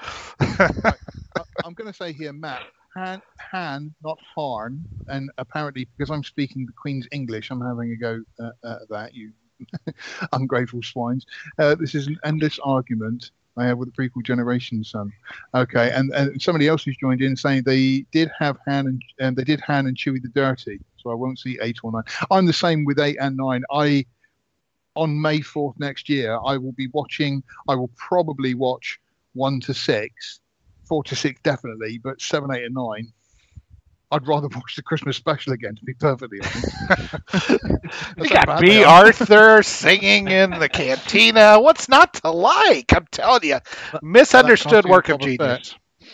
S1: I'm going to say here, Matt, Han, not Harn, and apparently because I'm speaking the Queen's English, I'm having a go at that. You ungrateful swines. This is an endless argument I have with the prequel generation, son. Okay, and somebody else who's joined in saying they did have Han and they did Han and Chewie the Dirty, so I won't see 8 or 9. I'm the same with 8 and 9. On May 4th next year, I will probably watch 1 to 6, 4 to 6 definitely, but 7, 8, and 9. I'd rather watch the Christmas special again, to be perfectly honest.
S2: You got B. Arthur singing in the cantina. What's not to like? I'm telling you, misunderstood work of genius.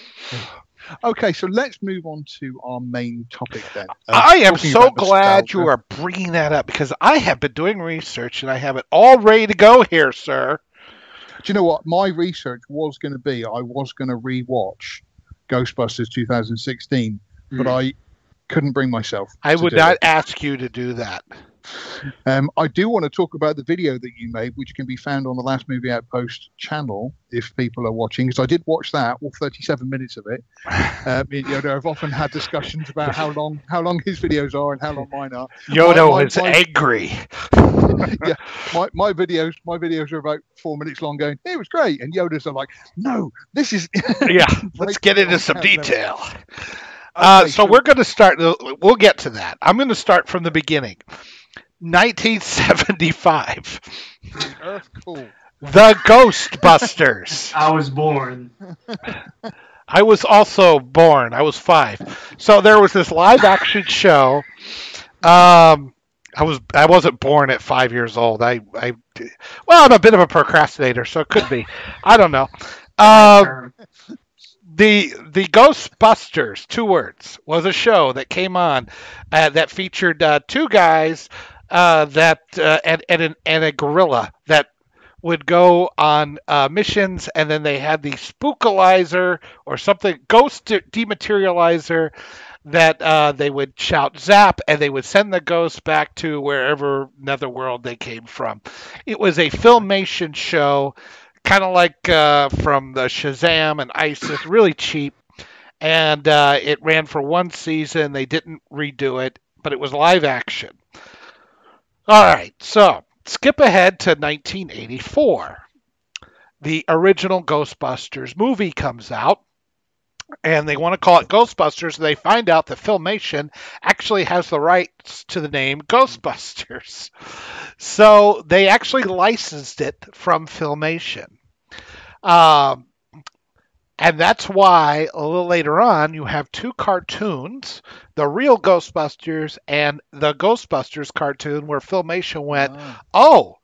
S1: Okay, so let's move on to our main topic then.
S2: I am so glad you are bringing that up, because I have been doing research and I have it all ready to go here, sir.
S1: Do you know what? My research was going to be, I was going to rewatch Ghostbusters 2016. But I couldn't bring myself.
S2: I would not ask you to do that.
S1: I do want to talk about the video that you made, which can be found on the Last Movie Outpost channel if people are watching. Because I did watch that, all 37 minutes of it. I've often had discussions about how long his videos are and how long mine are.
S2: Yoda was angry.
S1: Yeah, my videos are about 4 minutes long. Going, it was great, and Yoda's are like, no, this is.
S2: Yeah, let's get into some detail. So we're going to start. We'll get to that. I'm going to start from the beginning. 1975.
S1: Cool.
S2: The Ghostbusters.
S3: I was born.
S2: I was also born. I was 5. So there was this live action show. I wasn't born at 5 years old. I'm a bit of a procrastinator, so it could be. I don't know. The Ghostbusters, 2 words, was a show that came on that featured 2 guys and a gorilla that would go on missions, and then they had the spookalizer or something, ghost dematerializer, that they would shout zap, and they would send the ghosts back to wherever netherworld they came from. It was a Filmation show, kind of like from the Shazam and ISIS, really cheap. And it ran for 1 season. They didn't redo it, but it was live action. All right, so skip ahead to 1984. The original Ghostbusters movie comes out, and they want to call it Ghostbusters. They find out that Filmation actually has the rights to the name Ghostbusters. So they actually licensed it from Filmation. And that's why a little later on you have 2 cartoons, the real Ghostbusters and the Ghostbusters cartoon, where Filmation went, oh,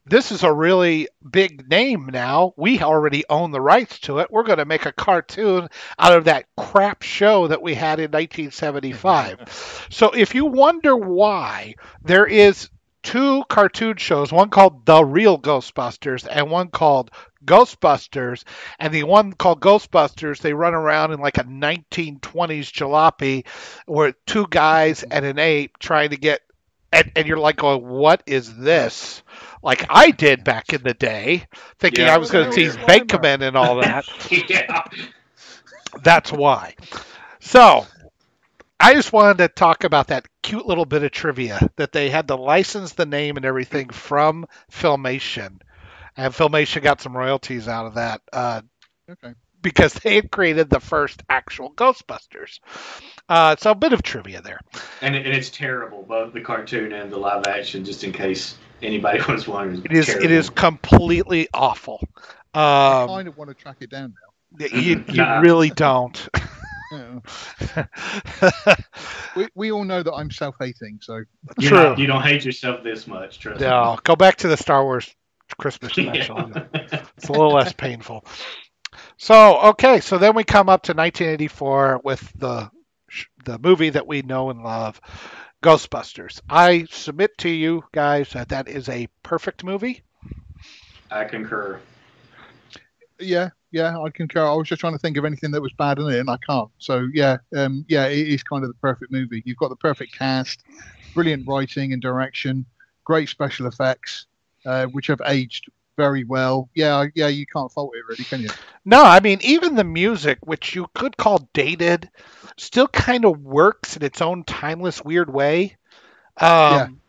S2: this is a really big name now. We already own the rights to it. We're going to make a cartoon out of that crap show that we had in 1975. So if you wonder why, there is two cartoon shows, one called The Real Ghostbusters and one called Ghostbusters. And the one called Ghostbusters, they run around in like a 1920s jalopy where two guys and an ape trying to get, and you're like going, what is this? Like I did back in the day, thinking I was going to see Bankman and all that.
S3: Yeah.
S2: That's why. So I just wanted to talk about that cute little bit of trivia that they had to license the name and everything from Filmation. And Filmation got some royalties out of that
S1: Okay.
S2: because they had created the first actual Ghostbusters. So a bit of trivia there.
S3: And it's terrible, both the cartoon and the live action, just in case anybody was wondering.
S2: It is completely awful.
S1: I kind of want to track it down now.
S2: You
S3: Nah.
S2: really don't.
S1: Yeah. we all know that I'm self-hating, so
S2: True.
S3: You don't hate yourself this much, trust me.
S2: No, go back to the Star Wars Christmas special.
S3: Yeah.
S2: It's a little less painful. So then we come up to 1984 with the movie that we know and love, Ghostbusters. I submit to you guys that is a perfect movie.
S3: I concur.
S1: yeah, I concur. I was just trying to think of anything that was bad in it, and I can't. So yeah, it is kind of the perfect movie. You've got the perfect cast, brilliant writing and direction, great special effects, which have aged very well. Yeah, you can't fault it, really, can you?
S2: No, I mean, even the music, which you could call dated, still kind of works in its own timeless, weird way. And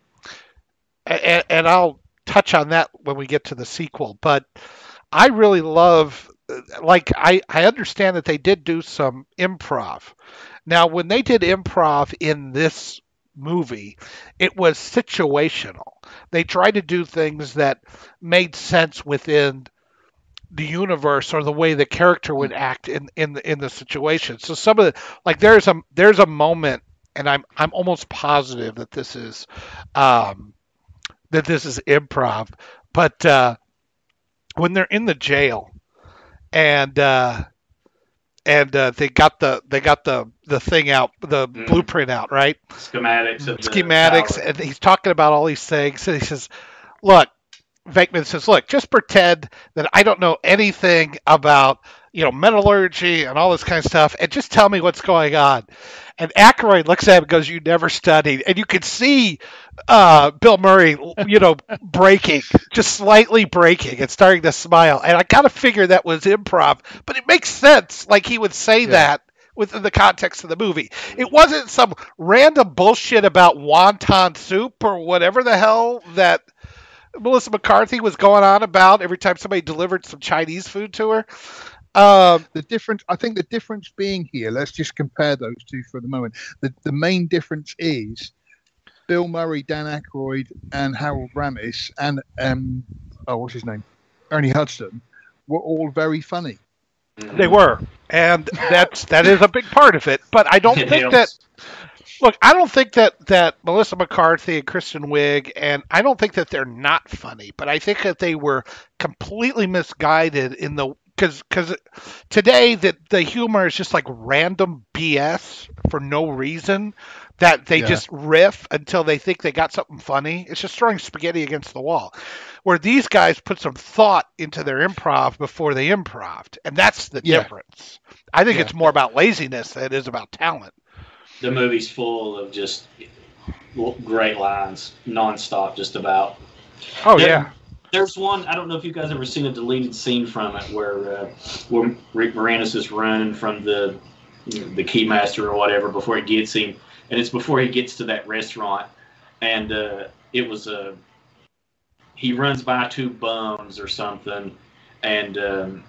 S2: I'll touch on that when we get to the sequel. But I really love, like, I understand that they did do some improv. Now, when they did improv in this movie, it was situational. They tried to do things that made sense within the universe or the way the character would act in the situation. So some of the, like, there's a moment, and I'm almost positive that this is improv, but when they're in the jail and they got the thing out, the blueprint out, right?
S3: Schematics.
S2: And he's talking about all these things, and he says, "Look," Venkman says, "Look, just pretend that I don't know anything about, metallurgy and all this kind of stuff, and just tell me what's going on." And Aykroyd looks at him and goes, "You never studied." And you could see Bill Murray, breaking, just slightly breaking and starting to smile. And I kind of figured that was improv, but it makes sense. Like he would say that within the context of the movie. It wasn't some random bullshit about wonton soup or whatever the hell that Melissa McCarthy was going on about every time somebody delivered some Chinese food to her.
S1: I think the difference being here, let's just compare those two for the moment. The main difference is Bill Murray, Dan Aykroyd, and Harold Ramis, and what's his name, Ernie Hudson, were all very funny.
S2: They were, and that is a big part of it. But I don't think that. Look, I don't think that Melissa McCarthy and Kristen Wiig, and I don't think that they're not funny, but I think that they were completely misguided in the. Because today the humor is just like random BS for no reason that they just riff until they think they got something funny. It's just throwing spaghetti against the wall. Where these guys put some thought into their improv before they improved, and that's the difference. I think it's more about laziness than it is about talent.
S3: The movie's full of just great lines, nonstop, just about.
S2: Oh yeah.
S3: There's one, I don't know if you guys ever seen a deleted scene from it where Rick Moranis is running from the keymaster or whatever before it gets him, and it's before he gets to that restaurant, and it was he runs by two bums or something, and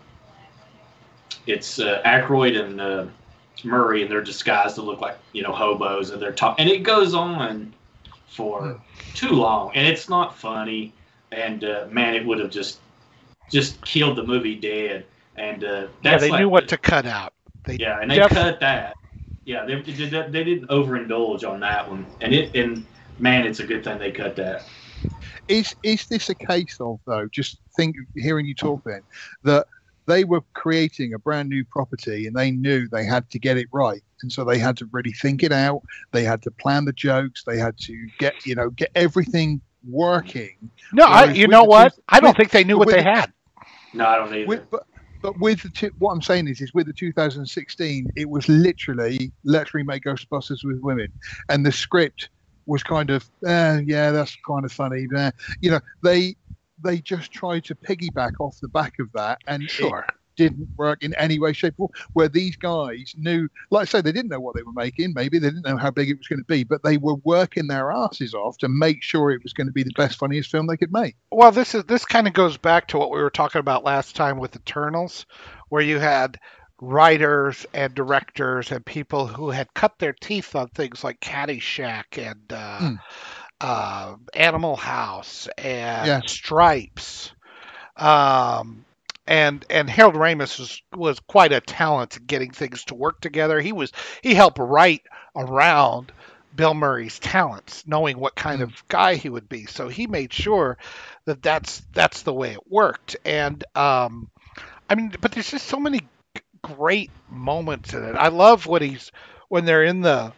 S3: it's Aykroyd and Murray, and they're disguised to look like hobos, and they're talking, and it goes on for too long, and it's not funny. And man, it would have just killed the movie dead. And that's
S2: they knew what to cut out.
S3: They cut that. Yeah, they didn't overindulge on that one. And man, it's a good thing they cut that.
S1: Is this a case of, though, just hearing you talk then, that they were creating a brand new property and they knew they had to get it right, and so they had to really think it out. They had to plan the jokes. They had to get everything working.
S2: No, I don't think they knew what they had.
S3: No, I don't either.
S1: But with what I'm saying is with the 2016, it was literally let's remake Ghostbusters with women, and the script was kind of yeah, that's kind of funny. They just tried to piggyback off the back of that, and
S2: sure.
S1: It didn't work in any way, shape, or form. Where these guys knew, like I say, they didn't know what they were making. Maybe they didn't know how big it was going to be, but they were working their asses off to make sure it was going to be the best, funniest film they could make.
S2: Well, this kind of goes back to what we were talking about last time with Eternals, where you had writers and directors and people who had cut their teeth on things like Caddyshack and Animal House and Stripes. And Harold Ramis was quite a talent at getting things to work together. He helped write around Bill Murray's talents, knowing what kind of guy he would be. So he made sure that that's the way it worked. And I mean, but there's just so many great moments in it. I love when they're in the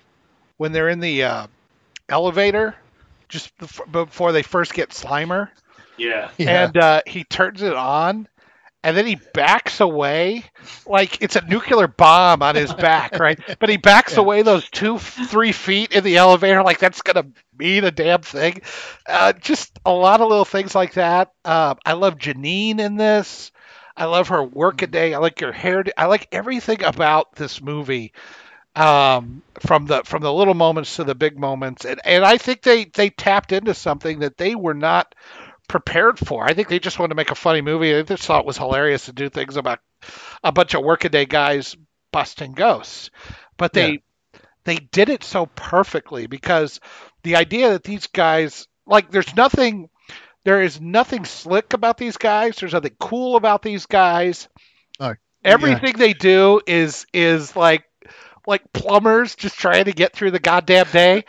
S2: elevator just before they first get Slimer.
S3: Yeah.
S2: And he turns it on. And then he backs away like it's a nuclear bomb on his back, right? But he backs away those 2-3 feet in the elevator like that's going to mean a damn thing. Just a lot of little things like that. I love Janine in this. I love her workaday. I like her hair. I like everything about this movie, from the little moments to the big moments. And I think they tapped into something that they were not prepared for. I think they just wanted to make a funny movie. They just thought it was hilarious to do things about a bunch of workaday guys busting ghosts. But they did it so perfectly, because the idea that these guys, like, there is nothing slick about these guys. There's nothing cool about these guys.
S1: No.
S2: Everything they do is like plumbers just trying to get through the goddamn day.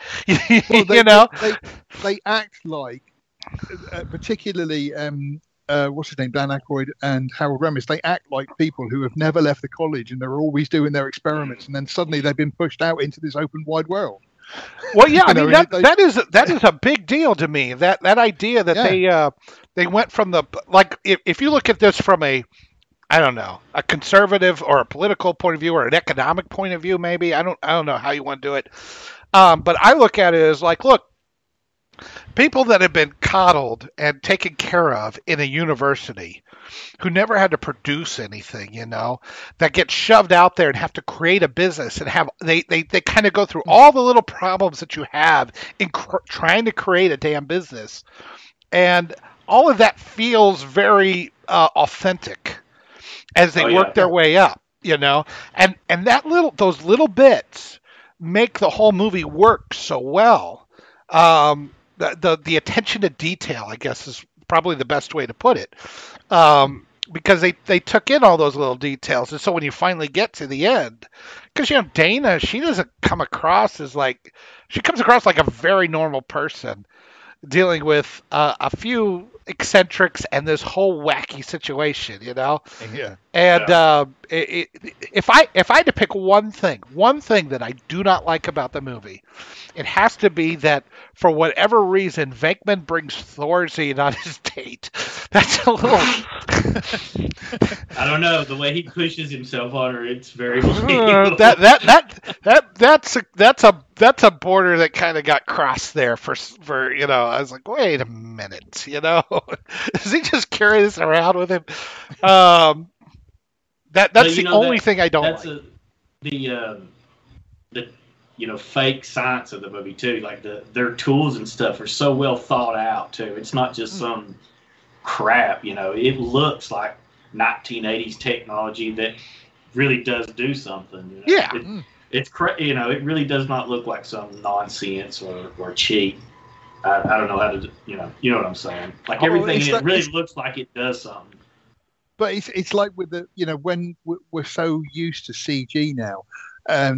S1: They act like, particularly what's his name, Dan Aykroyd and Harold Ramis, they act like people who have never left the college and they're always doing their experiments, and then suddenly they've been pushed out into this open wide world.
S2: Well, yeah, I mean that is a big deal to me. That idea that they went from the, like, if you look at this from a conservative or a political point of view or an economic point of view, maybe I don't know how you want to do it, but I look at it as like, look, people that have been coddled and taken care of in a university, who never had to produce anything, that get shoved out there and have to create a business and they kind of go through all the little problems that you have in trying to create a damn business. And all of that feels very authentic as they work their way up, and those little bits make the whole movie work so well. The attention to detail, I guess, is probably the best way to put it, because they took in all those little details, and so when you finally get to the end, because Dana, she doesn't come across as like, she comes across like a very normal person dealing with a few eccentrics and this whole wacky situation,
S1: Yeah.
S2: And if I had to pick one thing that I do not like about the movie, it has to be that for whatever reason Venkman brings Thorazine on his date. That's a little.
S3: I don't know, the way he pushes himself on her, it's very.
S2: That's a border that kind of got crossed there for I was like, wait a minute, does he just carry this around with him? That's the only thing I don't like.
S3: The fake science of the movie too, like their tools and stuff are so well thought out too. It's not just some crap, it looks like 1980s technology that really does do something.
S2: Yeah.
S3: It's it really does not look like some nonsense or cheat. I don't know how to, you know what I'm saying. Like everything in it really looks like it does something.
S1: But it's like with the, when we're so used to CG now,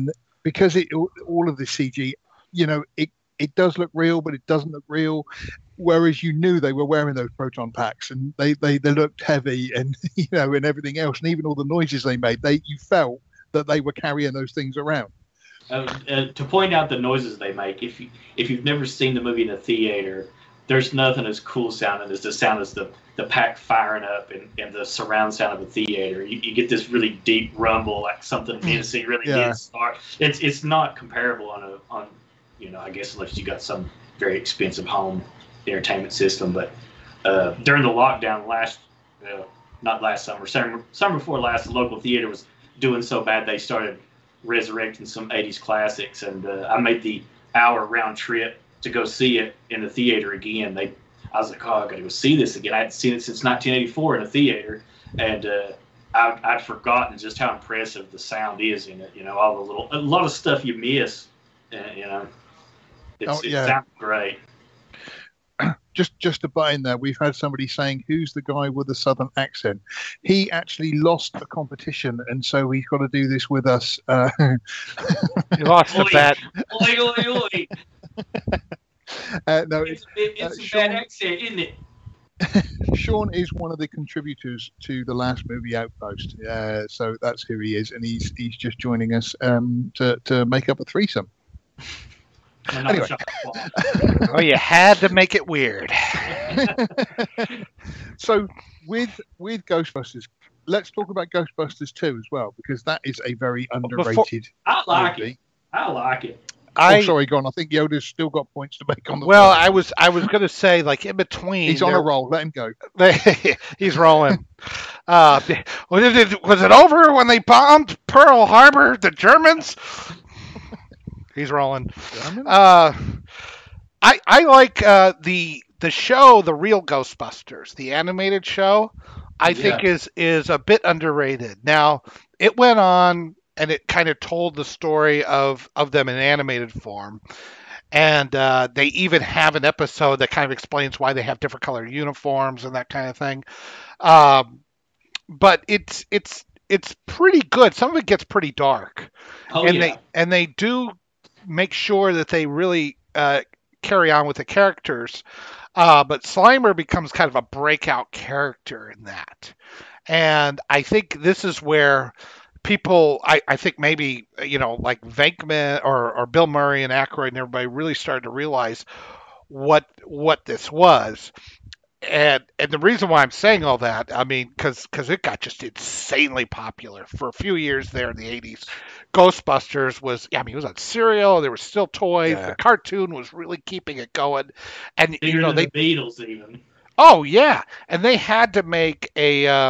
S1: because all of the CG, it does look real, but it doesn't look real. whereas you knew they were wearing those proton packs, and they looked heavy, and and everything else, and even all the noises they made, you felt that they were carrying those things around.
S3: To point out the noises they make, if you've never seen the movie in a theater, there's nothing as cool sounding as the sound as the pack firing up and the surround sound of a theater. You get this really deep rumble, like something menacing really did start. It's not comparable on I guess unless you got some very expensive home entertainment system. But during the lockdown not last summer before last, the local theater was doing so bad they started resurrecting some 80s classics, and I made the hour round trip to go see it in the theater again. I was like, oh, I got to go see this again. I hadn't seen it since 1984 in a theater, and I'd forgotten just how impressive the sound is in it. A lot of stuff you miss. It sounds great.
S1: Just to butt in there, we've had somebody saying, who's the guy with the southern accent? He actually lost the competition, and so he's got to do this with us.
S2: You lost the bet.
S3: Oi, oi, oi.
S1: No,
S3: it's a bad accent, isn't it?
S1: Sean is one of the contributors to the last movie Outpost, so that's who he is, and he's just joining us to make up a threesome. Anyway.
S2: Oh, you had to make it weird.
S1: So with Ghostbusters, let's talk about Ghostbusters 2 as well, because that is a very underrated
S3: I like
S1: movie.
S3: it. I like it.
S1: Sorry, Gon. I think Yoda's still got points to make on the
S2: Well,
S1: floor.
S2: I was going to say, like, in between...
S1: He's on a roll. Let him go.
S2: He's rolling. Was it over when they bombed Pearl Harbor, the Germans? He's rolling. I like the show, The Real Ghostbusters, the animated show. I think is a bit underrated. Now, it went on and it kind of told the story of them in animated form. And they even have an episode that kind of explains why they have different colored uniforms and that kind of thing. But it's pretty good. Some of it gets pretty dark. They do make sure that they really carry on with the characters. But Slimer becomes kind of a breakout character in that. And I think this is where people, I think maybe, like Venkman or Bill Murray and Aykroyd and everybody really started to realize what this was. And the reason why I'm saying all that, I mean, because it got just insanely popular for a few years there in the 80s. Ghostbusters was, it was on cereal. There were still toys. Yeah. The cartoon was really keeping it going. And
S3: bigger than the Beatles even.
S2: Oh yeah, and they had to make a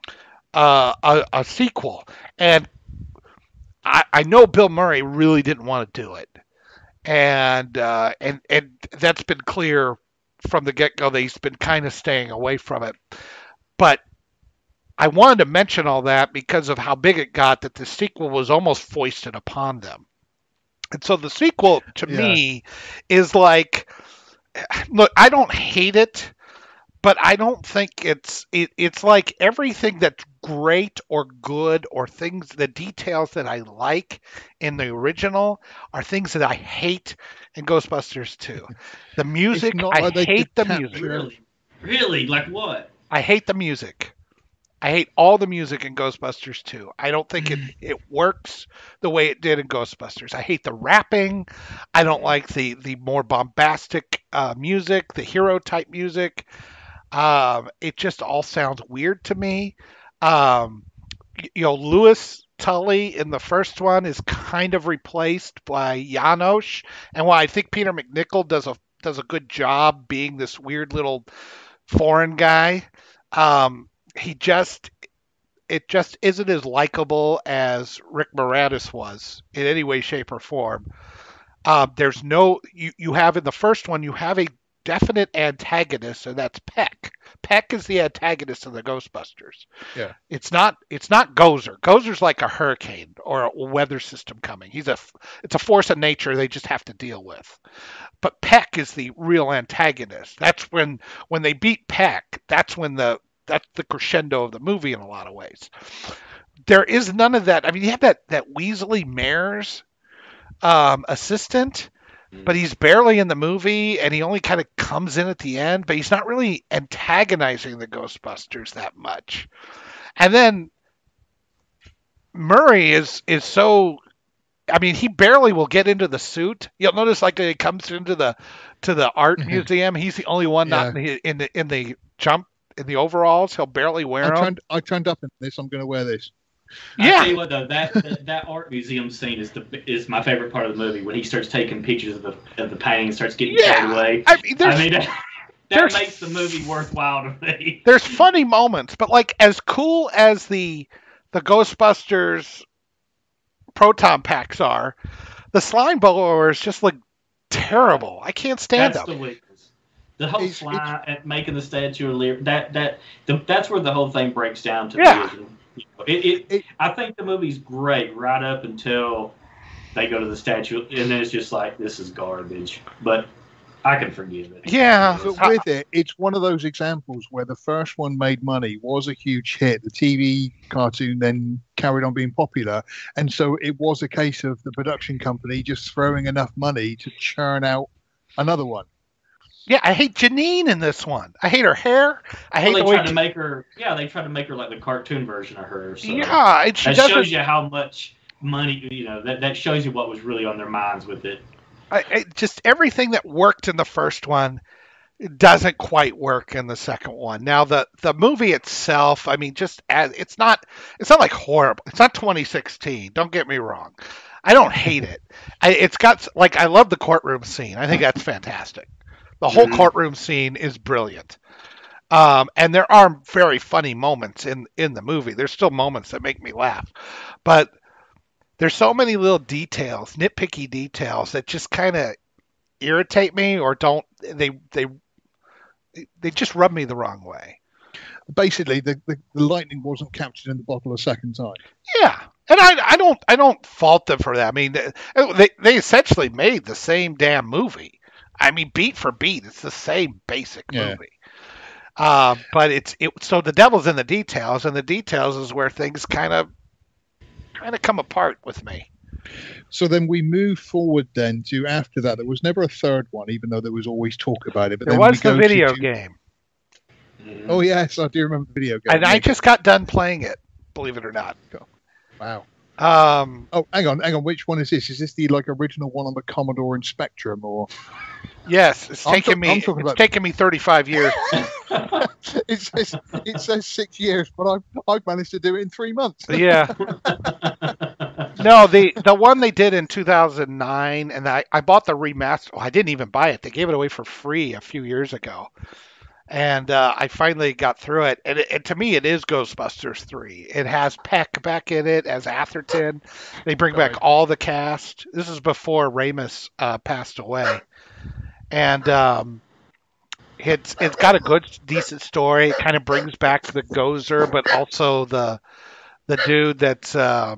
S2: sequel. And I know Bill Murray really didn't want to do it, and that's been clear from the get-go that he's been kind of staying away from it. But I wanted to mention all that because of how big it got, that the sequel was almost foisted upon them. And so the sequel, to me, is like, look, I don't hate it, but I don't think it's like everything that's great or good or things, the details that I like in the original are things that I hate in Ghostbusters 2. The music, I hate the music.
S3: Really? Like what?
S2: I hate the music. I hate all the music in Ghostbusters 2. I don't think it works the way it did in Ghostbusters. I hate the rapping. I don't like the more bombastic music, the hero type music. It just all sounds weird to me. Louis Tully in the first one is kind of replaced by Janosz, and while I think Peter McNichol does a good job being this weird little foreign guy, it just isn't as likable as Rick Moranis was in any way, shape, or form. There's no you have in the first one, you have a definite antagonist, and that's Peck. Peck is the antagonist of the Ghostbusters.
S1: Yeah.
S2: It's not Gozer. Gozer's like a hurricane or a weather system coming. It's a force of nature they just have to deal with. But Peck is the real antagonist. That's when they beat Peck, that's the crescendo of the movie in a lot of ways. There is none of that. I mean, you have that Weasley Mayor's assistant but he's barely in the movie, and he only kind of comes in at the end, but he's not really antagonizing the Ghostbusters that much. And then Murray is so, I mean, he barely will get into the suit. You'll notice, like, he comes into the art museum. He's the only one not in the overalls. He'll barely wear them.
S1: I turned up in this. I'm going to wear this.
S3: I tell you what, though, that art museum scene is my favorite part of the movie, when he starts taking pictures of the painting and starts getting carried away. That makes the movie worthwhile to me.
S2: There's funny moments, but like, as cool as the Ghostbusters proton packs are, the slime blowers just look terrible. I can't stand them.
S3: That's the weakness. The whole slime at making the Statue of Liberty, that's where the whole thing breaks down to. I think the movie's great right up until they go to the statue, and then it's just like, this is garbage. But I can forgive it.
S2: Yeah.
S1: But with it, it's one of those examples where the first one made money, was a huge hit. The TV cartoon then carried on being popular. And so it was a case of the production company just throwing enough money to churn out another one.
S2: Yeah, I hate Janine in this one. I hate her hair.
S3: They tried to make her like the cartoon version of her. So
S2: yeah,
S3: that shows you how much money, that shows you what was really on their minds with it.
S2: Just everything that worked in the first one doesn't quite work in the second one. Now the movie itself, I mean, it's not like horrible. It's not 2016. Don't get me wrong. I don't hate it. It's got, like, I love the courtroom scene. I think that's fantastic. The whole courtroom scene is brilliant. And there are very funny moments in the movie. There's still moments that make me laugh. But there's so many little details, nitpicky details, that just kind of irritate me, or they just rub me the wrong way.
S1: Basically, the lightning wasn't captured in the bottle a second time.
S2: Yeah. And I don't fault them for that. I mean, they essentially made the same damn movie. I mean, beat for beat, it's the same basic movie. But so the devil's in the details, and the details is where things kind of come apart with me.
S1: So then we move forward then to, after that, there was never a third one, even though there was always talk about it. But
S2: there was the video game.
S1: Oh, yes, I do remember the video game.
S2: And I just got done playing it, believe it or not.
S1: Wow. Hang on. Which one is this? Is this the original one on the Commodore and Spectrum, or?
S2: Yes, it's taken me 35 years.
S1: it says 6 years, but I've managed to do it in 3 months.
S2: Yeah. No, the one they did in 2009, and I bought the remaster. Well, I didn't even buy it. They gave it away for free a few years ago. And I finally got through it. And to me, it is Ghostbusters 3. It has Peck back in it as Atherton. They bring back all the cast. This is before Ramis passed away. And it's got a good, decent story. It kind of brings back the Gozer, but also the dude that's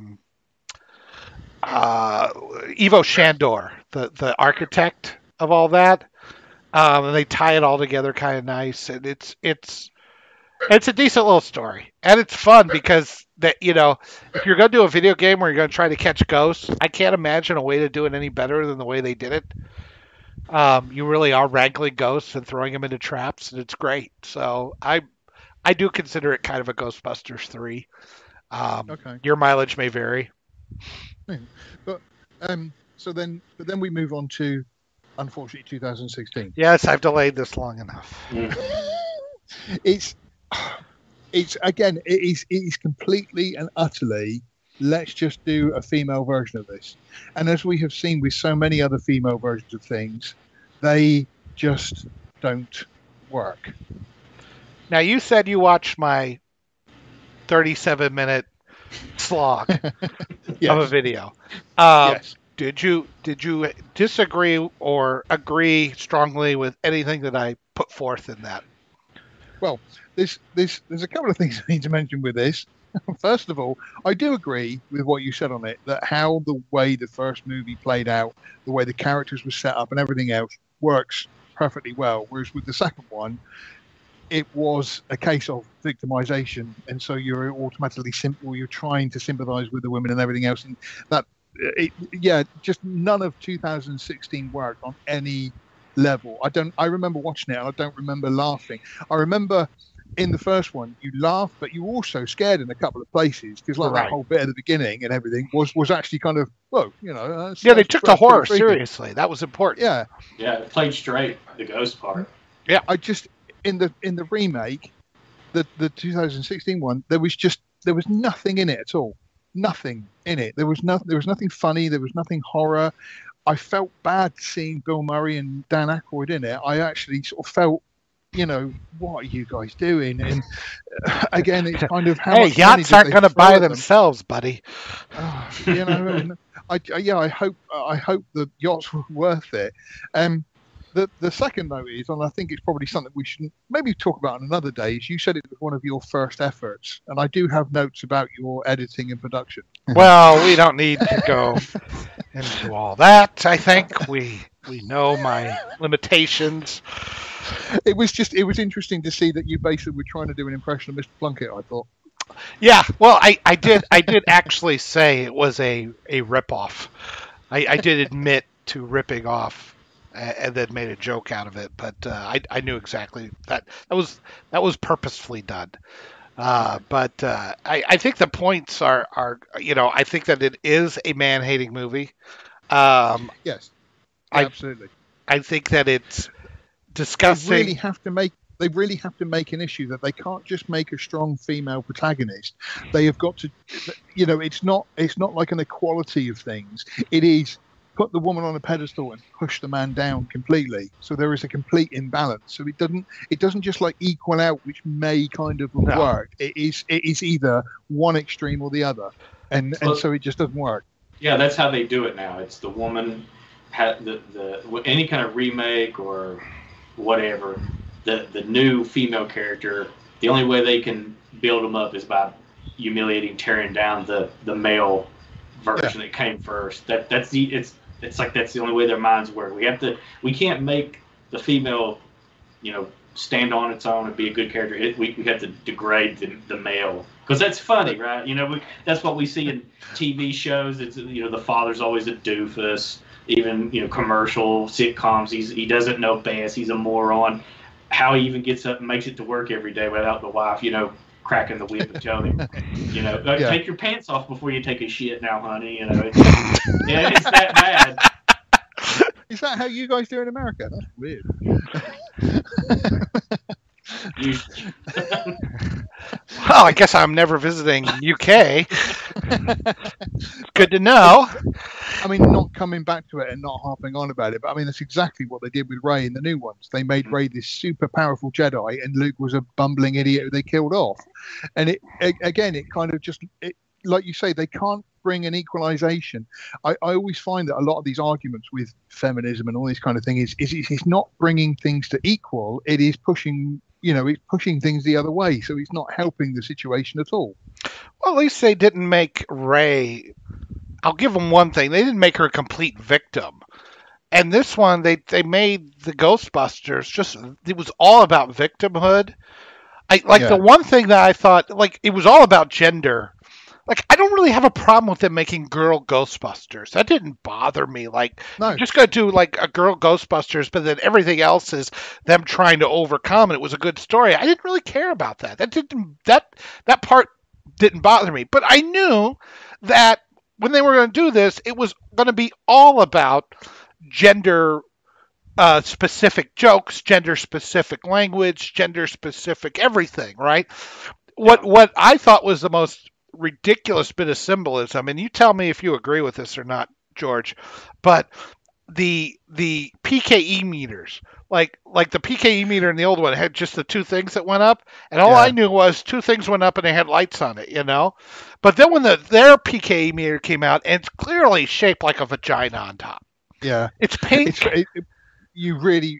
S2: Ivo Shandor, the architect of all that. And they tie it all together kind of nice, and it's a decent little story, and it's fun because if you're going to do a video game where you're going to try to catch ghosts, I can't imagine a way to do it any better than the way they did it. You really are wrangling ghosts and throwing them into traps, and it's great. So I do consider it kind of a Ghostbusters 3. Okay. Your mileage may vary.
S1: But then we move on to, unfortunately, 2016.
S2: Yes, I've delayed this long enough.
S1: It's again, it is completely and utterly, let's just do a female version of this. And as we have seen with so many other female versions of things, they just don't work.
S2: Now, you said you watched my 37-minute slog of a video.
S1: Yes.
S2: Did you disagree or agree strongly with anything that I put forth in that?
S1: Well, there's a couple of things I need to mention with this. First of all, I do agree with what you said on it, that how the way the first movie played out, the way the characters were set up and everything else works perfectly well. Whereas with the second one, it was a case of victimization. And so you're automatically you're trying to sympathize with the women and everything else. And that just none of 2016 worked on any level. I remember watching it and I don't remember laughing. I remember in the first one you laughed, but you were also scared in a couple of places because that whole bit at the beginning and everything was actually kind of
S2: they took the horror seriously. That was important.
S3: Yeah, it played straight, the ghost part.
S2: Yeah,
S1: I just in the remake, the 2016 one, there was nothing in it at all. Nothing in it. There was nothing funny. There was nothing horror. I felt bad seeing Bill Murray and Dan Aykroyd in it. I actually sort of felt, what are you guys doing? And again, it's kind of how much
S2: yachts aren't going to buy themselves, buddy.
S1: I hope the yachts were worth it. The second note is, and I think it's probably something we should maybe talk about on another day, is you said it was one of your first efforts, and I do have notes about your editing and production.
S2: Well, we don't need to go into all that. I think we know my limitations.
S1: It was interesting to see that you basically were trying to do an impression of Mr. Plunkett, I thought.
S2: Yeah, well, I did actually say it was a ripoff. I did admit to ripping off and then made a joke out of it, but I knew exactly that was purposefully done. But I think the points are I think that it is a man-hating movie.
S1: Yes, absolutely.
S2: I think that it's disgusting.
S1: They really have to make an issue that they can't just make a strong female protagonist. They have got to, it's not like an equality of things. It is put the woman on a pedestal and push the man down completely. So there is a complete imbalance. So it doesn't just like equal out, which may kind of work. It is either one extreme or the other, and so it just doesn't work.
S3: Yeah, that's how they do it now. It's the woman, any kind of remake or whatever. The new female character, the only way they can build them up is by tearing down the male version that came first. It's like that's the only way their minds work. We can't make the female, stand on its own and be a good character. We have to degrade the male because that's funny, right? That's what we see in TV shows. It's the father's always a doofus. Even commercial sitcoms, he doesn't know best. He's a moron. How he even gets up and makes it to work every day without the wife, cracking the whip and telling him, take your pants off before you take a shit now, honey. It's that bad.
S1: Is that how you guys do in America? That's weird.
S2: Well, I guess I'm never visiting UK. Good to know.
S1: I mean, not coming back to it and not harping on about it, but I mean, that's exactly what they did with Rey in the new ones. They made Rey this super powerful Jedi, and Luke was a bumbling idiot who they killed off. And it kind of just, like you say, they can't bring an equalization. I always find that a lot of these arguments with feminism and all this kind of thing is it's not bringing things to equal. It is pushing, it's pushing things the other way. So it's not helping the situation at all.
S2: Well, at least they didn't make Rey. I'll give them one thing. They didn't make her a complete victim. And this one, they made the Ghostbusters it was all about victimhood. The one thing that I thought, it was all about gender. I don't really have a problem with them making girl Ghostbusters. That didn't bother me. No. You're just going to do a girl Ghostbusters, but then everything else is them trying to overcome, and it was a good story. I didn't really care about that. That part didn't bother me. But I knew that when they were going to do this, it was going to be all about gender specific jokes, gender specific language, gender specific everything, right? What I thought was the most ridiculous bit of symbolism, and you tell me if you agree with this or not, George, but the PKE meters, like the PKE meter in the old one had just the two things that went up, and all I knew was two things went up and they had lights on it, But then when their PKE meter came out, and it's clearly shaped like a vagina on top.
S1: Yeah,
S2: it's pink.
S1: You really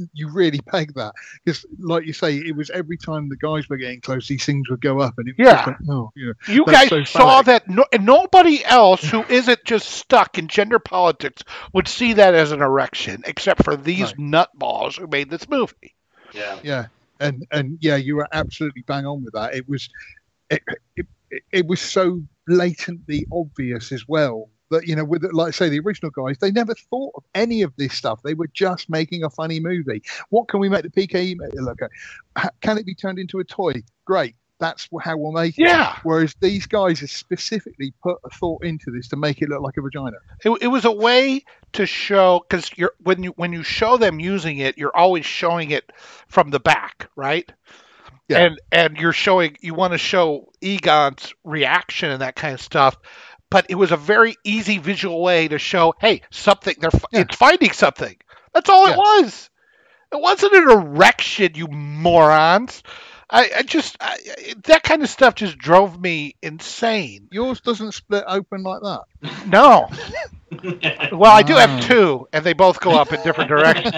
S1: peg that, because, like you say, it was every time the guys were getting close, these things would go up, and it was just like,
S2: you guys so saw that, and nobody else who isn't just stuck in gender politics would see that as an erection, except for these nutballs who made this movie.
S1: Yeah, and you were absolutely bang on with that. It was so blatantly obvious as well. that, you know, with like I say, the original guys, they never thought of any of this stuff. They were just making a funny movie. What can we make the PKE look at? Can it be turned into a toy? Great. That's how we'll make it.
S2: Yeah.
S1: Whereas these guys have specifically put a thought into this to make it look like a vagina.
S2: It was a way to show, because when you show them using it, you're always showing it from the back, right?
S1: Yeah.
S2: And you want to show Egon's reaction and that kind of stuff. But it was a very easy visual way to show, hey, it's finding something. That's all it was. It wasn't an erection, you morons. That kind of stuff just drove me insane.
S1: Yours doesn't split open like that.
S2: No. Well, I do have two, and they both go up in different directions.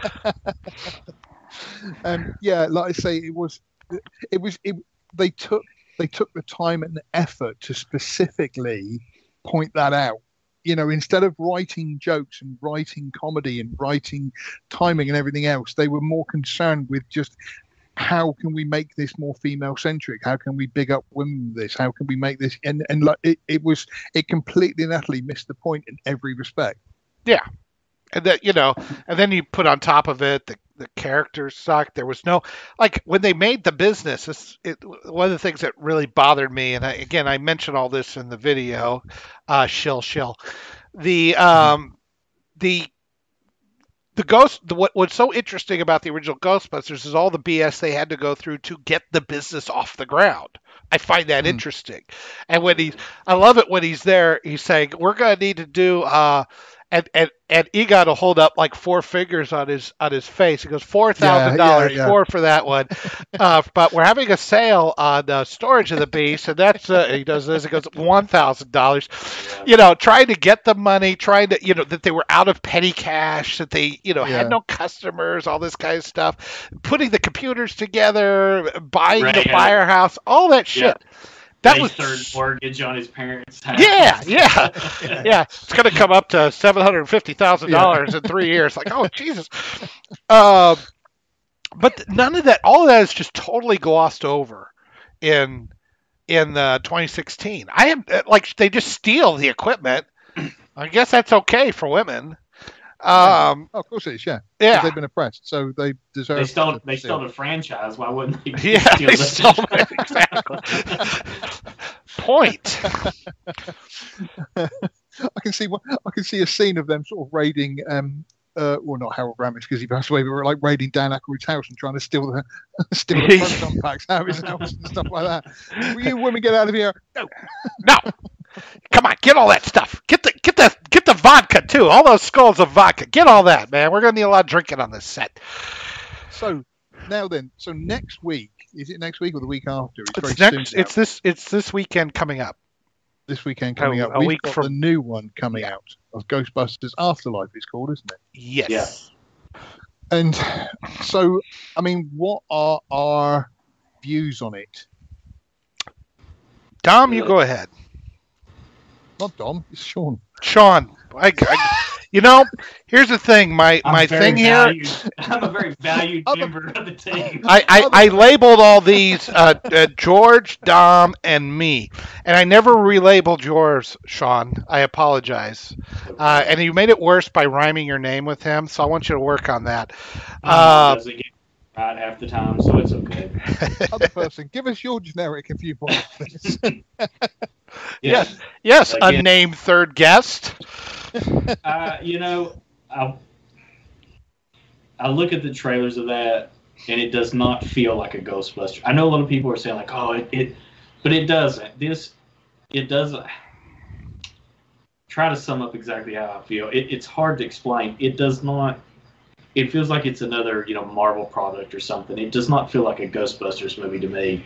S1: Yeah, like I say, they took the time and the effort to specifically point that out. You know, instead of writing jokes and writing comedy and writing timing and everything else, they were more concerned with just how can we make this more female centric? How can we big up women with this? How can we make this? And like it completely and utterly missed the point in every respect.
S2: Yeah. And that, you know, and then you put on top of it, the characters sucked. There was no, like, when they made the business, one of the things that really bothered me, and I mentioned all this in the video, shill. The ghost. What's so interesting about the original Ghostbusters is all the BS they had to go through to get the business off the ground. I find that interesting. And I love it when he's there. He's saying, "We're going to need to do." And Egon will hold up like four figures on his face. He goes, $4,000 more for that one. But we're having a sale on storage of the beast, and that's he does this. He goes $1,000. You know, trying to get the money, that they were out of petty cash, that they had no customers, all this kind of stuff. Putting the computers together, buying the firehouse, all that shit.
S3: Yeah.
S2: That was
S3: third mortgage on his parents' house.
S2: Yeah. It's going to come up to $750,000 in 3 years. Like, oh Jesus! But none of that. All of that is just totally glossed over in 2016. I am like, they just steal the equipment. I guess that's okay for women.
S1: Of course it is. Yeah. They've been oppressed, so they deserve.
S3: They stole the franchise. Why wouldn't they?
S2: They stole it. Exactly. Point.
S1: I can see a scene of them sort of raiding. Well, not Harold Ramis because he passed away, but we're like raiding Dan Aykroyd's house and trying to steal the proton packs out of his house and stuff like that. Will you women get out of here?
S2: No. Come on, get all that stuff. Get the vodka too. All those skulls of vodka. Get all that, man. We're gonna need a lot of drinking on this set.
S1: So now then, next week, is it next week or the week after?
S2: It's this weekend coming up.
S1: This weekend coming up. We've got the new one coming out of Ghostbusters Afterlife. It's called, isn't it?
S2: Yes.
S3: Yeah.
S1: And so, I mean, what are our views on it?
S2: Dom, you go ahead.
S1: Not Dom, it's Sean.
S2: Sean, here's the thing. My thing here.
S3: I'm a very valued member of the team.
S2: I labeled all these George, Dom, and me, and I never relabeled yours, Sean. I apologize. And you made it worse by rhyming your name with him, so I want you to work on that.
S3: Doesn't get right half the time, so it's okay.
S1: Other person, give us your generic a few points, please.
S2: Yes, unnamed third guest.
S3: I look at the trailers of that, and it does not feel like a Ghostbuster. I know a lot of people are saying like, oh, but it doesn't. It doesn't. Try to sum up exactly how I feel. It's hard to explain. It does not. It feels like it's another, Marvel product or something. It does not feel like a Ghostbusters movie to me.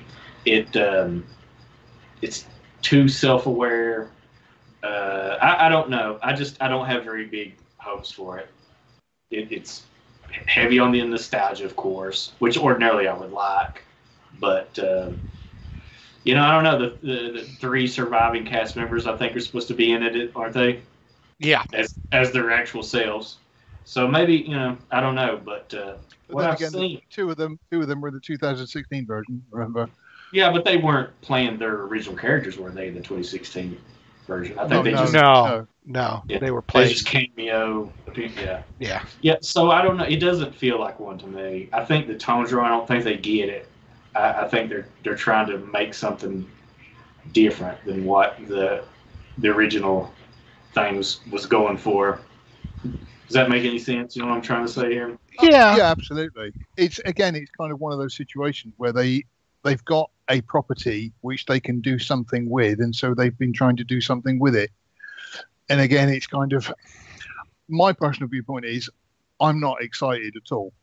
S3: It's too self-aware. I don't know. I don't have very big hopes for it. It's heavy on the nostalgia, of course, which ordinarily I would like. But, I don't know. The three surviving cast members, I think, are supposed to be in it, aren't they?
S2: Yeah.
S3: As their actual selves. So maybe, I don't know. But what I've seen...
S1: Two of them were in the 2016 version, remember?
S3: Yeah, but they weren't playing their original characters, were they, in the 2016? version. I
S1: No,
S3: think they
S1: no,
S3: just
S2: No,
S3: yeah,
S2: they were
S3: they
S2: playing.
S3: just cameo. Yeah.
S2: Yeah.
S3: Yeah, so I don't know. It doesn't feel like one to me. I think the tone's wrong. I don't think they get it. I think they're trying to make something different than what the original thing was going for. Does that make any sense? You know what I'm trying to say here?
S2: Yeah.
S1: Yeah, absolutely. It's kind of one of those situations where they've got a property which they can do something with, and so they've been trying to do something with it. And again, it's kind of my personal viewpoint is I'm not excited at all.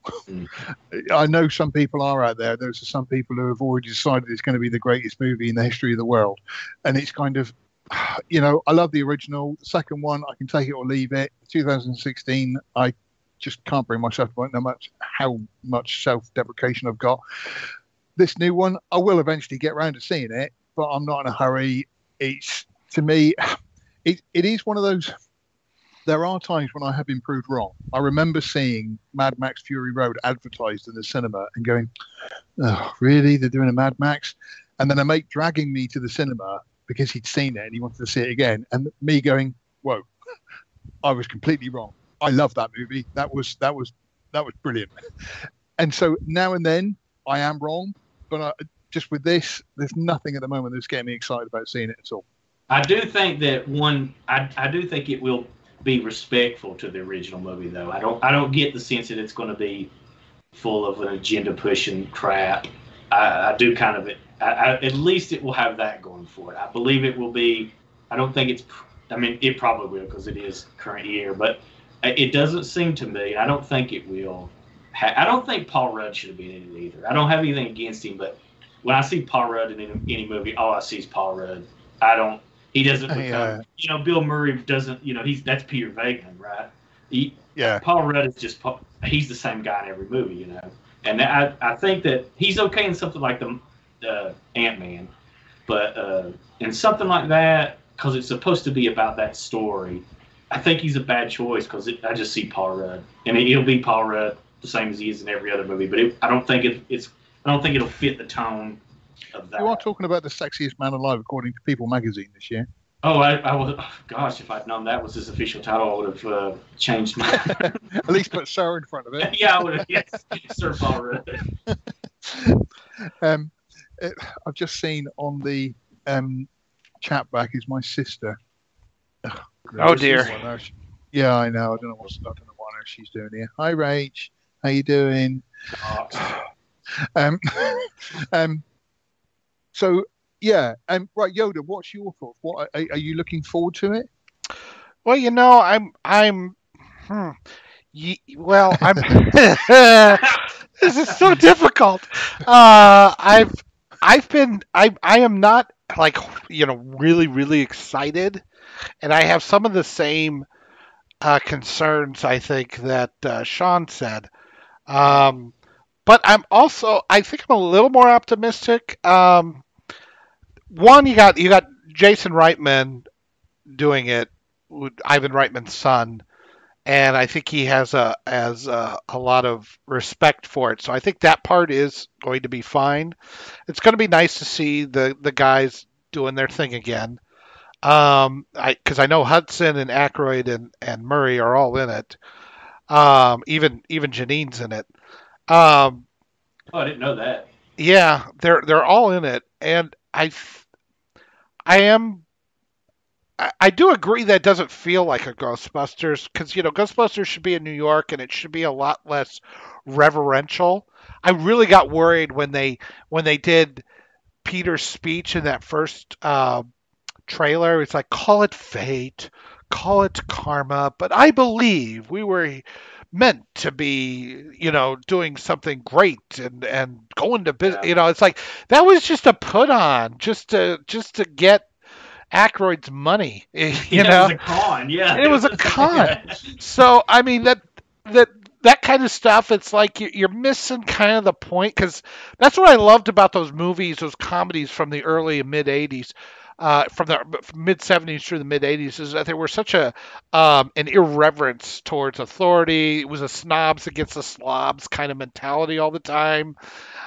S1: I know some people are out there. There's some people who have already decided it's going to be the greatest movie in the history of the world, and it's kind of, I love the original. The second one, I can take it or leave it. 2016, I just can't bring myself to know how much self-deprecation I've got. This new one, I will eventually get around to seeing it, but I'm not in a hurry. It's, to me, it is one of those. There are times when I have been proved wrong. I remember seeing Mad Max Fury Road advertised in the cinema and going, oh, really? They're doing a Mad Max? And then a mate dragging me to the cinema because he'd seen it and he wanted to see it again. And me going, whoa, I was completely wrong. I love that movie. That was brilliant. And so now and then I am wrong, but just with this, there's nothing at the moment that's getting me excited about seeing it at all.
S3: I do think that I do think it will be respectful to the original movie, though. I don't get the sense that it's going to be full of an agenda pushing crap. I do kind of at least it will have that going for it. I believe it will be. I don't think it's. I mean, it probably will because it is current year, but it doesn't seem to me. I don't think it will. I don't think Paul Rudd should have been in it either. I don't have anything against him, but when I see Paul Rudd in any movie, all I see is Paul Rudd. He doesn't become, Bill Murray doesn't, that's Peter Venkman, right? Paul Rudd is just, he's the same guy in every movie, And I think that he's okay in something like the Ant-Man, but in something like that, because it's supposed to be about that story, I think he's a bad choice because I just see Paul Rudd. I mean, he'll be Paul Rudd the same as he is in every other movie, but I don't think it'll fit the tone of that.
S1: You are talking about the sexiest man alive, according to People magazine this year.
S3: Oh, I was. Oh, gosh, if I'd known that was his official title, I would have changed my.
S1: At least put Sir in front of it.
S3: Yeah, I would have. Yes, Sir Paul Rudd.
S1: I've just seen on the chat back is my sister.
S2: Oh dear.
S1: Yeah, I know. I don't know what she's doing here. Hi, Rach. How you doing? So yeah, right, Yoda. What's your thoughts? What are you looking forward to it?
S2: Well, I'm. This is so difficult. I am not really, really excited, and I have some of the same concerns I think that Sean said. But I think I'm a little more optimistic. One, you got Jason Reitman doing it, Ivan Reitman's son, and I think he has a lot of respect for it. So I think that part is going to be fine. It's going to be nice to see the guys doing their thing again. Because I know Hudson and Aykroyd and Murray are all in it. Even Janine's in it.
S3: I didn't know that.
S2: Yeah, they're all in it, and I do agree that it doesn't feel like a Ghostbusters because Ghostbusters should be in New York and it should be a lot less reverential. I really got worried when they did Peter's speech in that first trailer. It's like, call it fate, call it karma, but I believe we were meant to be, doing something great and going to business.
S3: Yeah.
S2: It's like that was just a put on, just to get Aykroyd's money. It
S3: was a con. Yeah,
S2: it was a con. So I mean that kind of stuff. It's like you're missing kind of the point because that's what I loved about those movies, those comedies from the early and mid '80s. From the mid 70s through the mid 80s is that there were such an irreverence towards authority. It was a snobs against the slobs kind of mentality all the time.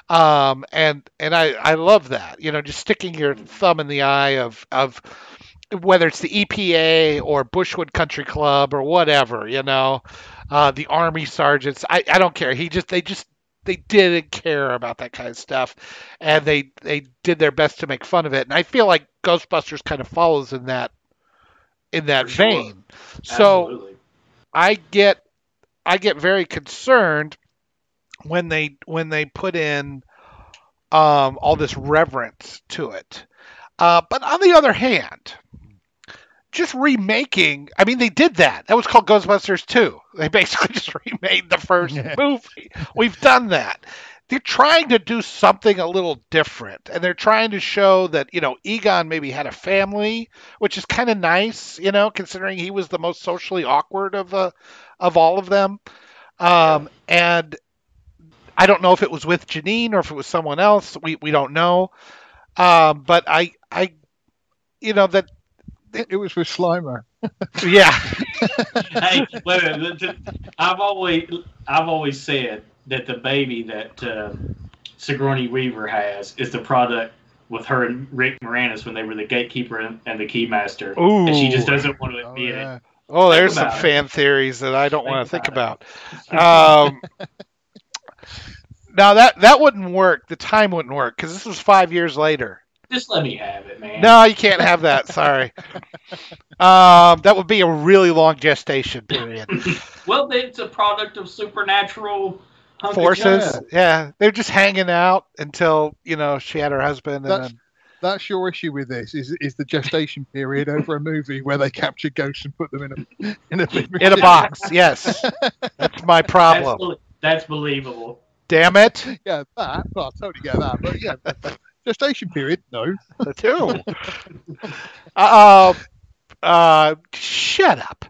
S2: And I love that, just sticking your thumb in the eye of whether it's the EPA or Bushwood Country Club or whatever, the Army sergeants. I don't care. They didn't care about that kind of stuff, and they did their best to make fun of it. And I feel like Ghostbusters kind of follows in that
S3: For sure.
S2: vein. So
S3: Absolutely.
S2: I get very concerned when they put in all this reverence to it. But on the other hand, just remaking, I mean, they did that. That was called Ghostbusters 2. They basically just remade the first movie. We've done that. They're trying to do something a little different, and they're trying to show that, Egon maybe had a family, which is kind of nice, considering he was the most socially awkward of all of them. And I don't know if it was with Janine or if it was someone else. We don't know. But I that.
S1: It was with Slimer.
S2: Yeah.
S3: Hey, wait. I've always said that the baby that Sigourney Weaver has is the product with her and Rick Moranis when they were the gatekeeper and the keymaster.
S2: Ooh.
S3: And she just doesn't want to admit it.
S2: Oh, there's some
S3: about it.
S2: fan theories that I don't want to think about. Now that wouldn't work. The time wouldn't work because this was 5 years later.
S3: Just let me have it, man.
S2: No, you can't have that. Sorry. That would be a really long gestation period.
S3: Well, it's a product of supernatural
S2: Forces. Yeah, they're just hanging out until she had her husband.
S1: That's your issue with this is the gestation period over a movie where they capture ghosts and put them in a big
S2: in a box. Yes, that's my problem.
S3: That's believable.
S2: Damn it.
S1: Yeah, I totally get that. But yeah, gestation period, no.
S2: Too. Shut up.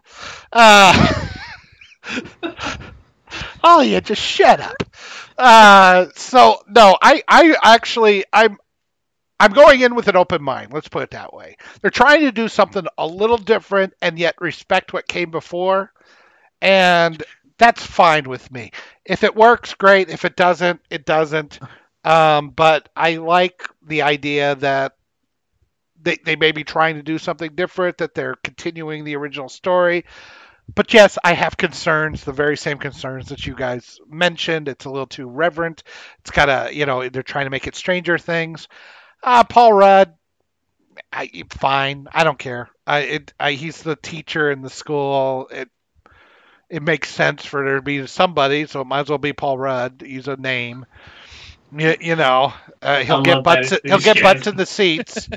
S2: Oh, yeah, just shut up. So no, I actually I'm going in with an open mind. Let's put it that way. They're trying to do something a little different and yet respect what came before, and that's fine with me. If it works, great. If it doesn't, it doesn't. But I like the idea that they may be trying to do something different, that they're continuing the original story. But yes, I have concerns, the very same concerns that you guys mentioned. It's a little too reverent. It's got they're trying to make it Stranger Things. Paul Rudd, fine. I don't care. He's the teacher in the school. It makes sense for there to be somebody, so it might as well be Paul Rudd. He's a name. He'll get butts in the seats.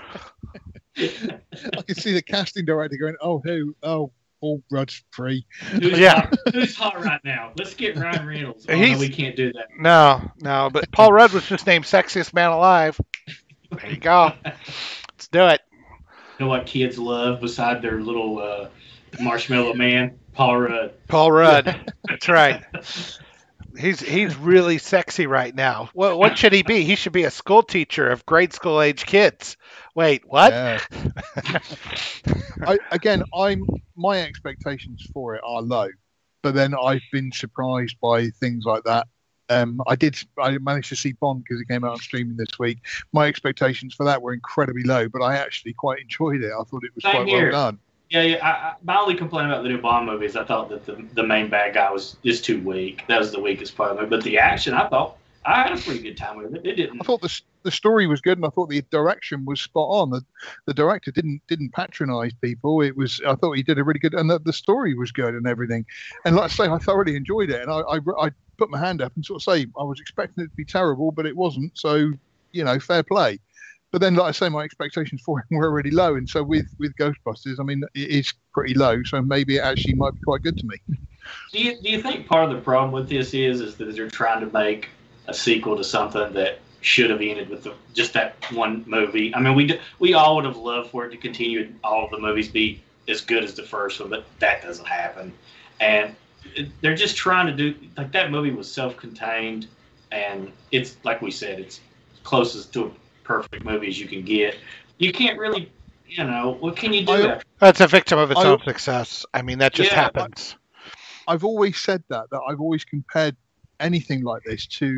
S1: I can see the casting director going, Paul Rudd's free.
S3: Who's hot right now? Let's get Ryan Reynolds. No, we can't do that.
S2: No, but Paul Rudd was just named Sexiest Man Alive. There you go. Let's do it.
S3: You know what kids love beside their little marshmallow man? Paul Rudd.
S2: Paul Rudd. That's right. He's really sexy right now. What should he be? He should be a school teacher of grade school age kids. Wait, what? Yeah.
S1: My expectations for it are low, but then I've been surprised by things like that. I managed to see Bond because it came out on streaming this week. My expectations for that were incredibly low, but I actually quite enjoyed it. I thought it was quite well done.
S3: Yeah. My only complaint about the new Bond movie is I thought that the main bad guy was just too weak. That was the weakest part of it. But the action, I thought I had a pretty good time with it. It didn't.
S1: I thought the story was good, and I thought the direction was spot on. The director didn't patronise people. I thought he did a really good, and the story was good and everything. And like I say, I thoroughly enjoyed it. And I put my hand up and sort of say I was expecting it to be terrible, but it wasn't. So fair play. But then, like I say, my expectations for him were already low. And so with Ghostbusters, I mean, it is pretty low. So maybe it actually might be quite good to me.
S3: Do you think part of the problem with this is that they're trying to make a sequel to something that should have ended with just that one movie? I mean, we all would have loved for it to continue and all of the movies be as good as the first one, but that doesn't happen. And they're just trying to do, like, that movie was self-contained, and it's, like we said, it's closest to a perfect movie as you can get. You can't really, what can you do?
S2: That's a victim of its own success. I mean, that just happens.
S1: I've always said that I've always compared anything like this to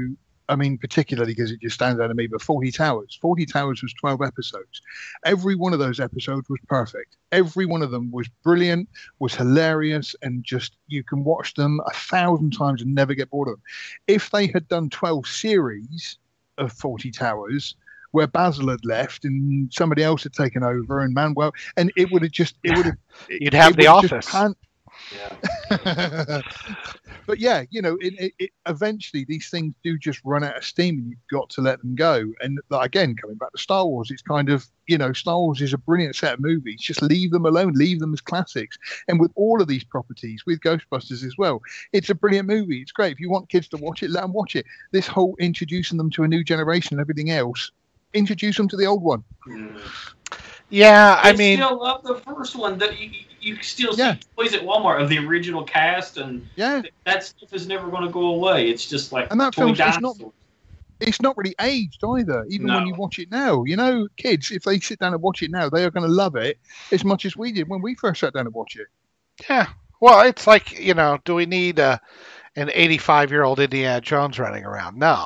S1: I mean, particularly because it just stands out to me, but 40 Towers. 40 Towers was 12 episodes. Every one of those episodes was perfect. Every one of them was brilliant, was hilarious, and just you can watch them 1,000 times and never get bored of them. If they had done 12 series of 40 Towers, where Basil had left and somebody else had taken over, and Manuel, and it would have just,
S2: you'd have The Office.
S3: Yeah.
S1: But yeah, it eventually these things do just run out of steam, and you've got to let them go. And again, coming back to Star Wars, it's kind of, Star Wars is a brilliant set of movies. Just leave them alone, leave them as classics. And with all of these properties, with Ghostbusters as well, it's a brilliant movie. It's great. If you want kids to watch it, let them watch it. This whole introducing them to a new generation and everything else, introduce them to the old one.
S2: Yeah, I
S3: mean, still love the first one. That you still see toys at Walmart of the original cast, and that stuff is never going to go away. It's just like,
S1: and that film's it's not really aged either. Even when you watch it now, kids, if they sit down and watch it now, they are going to love it as much as we did when we first sat down to watch it.
S2: Yeah, well, it's like, do we need an 85-year-old Indiana Jones running around? No.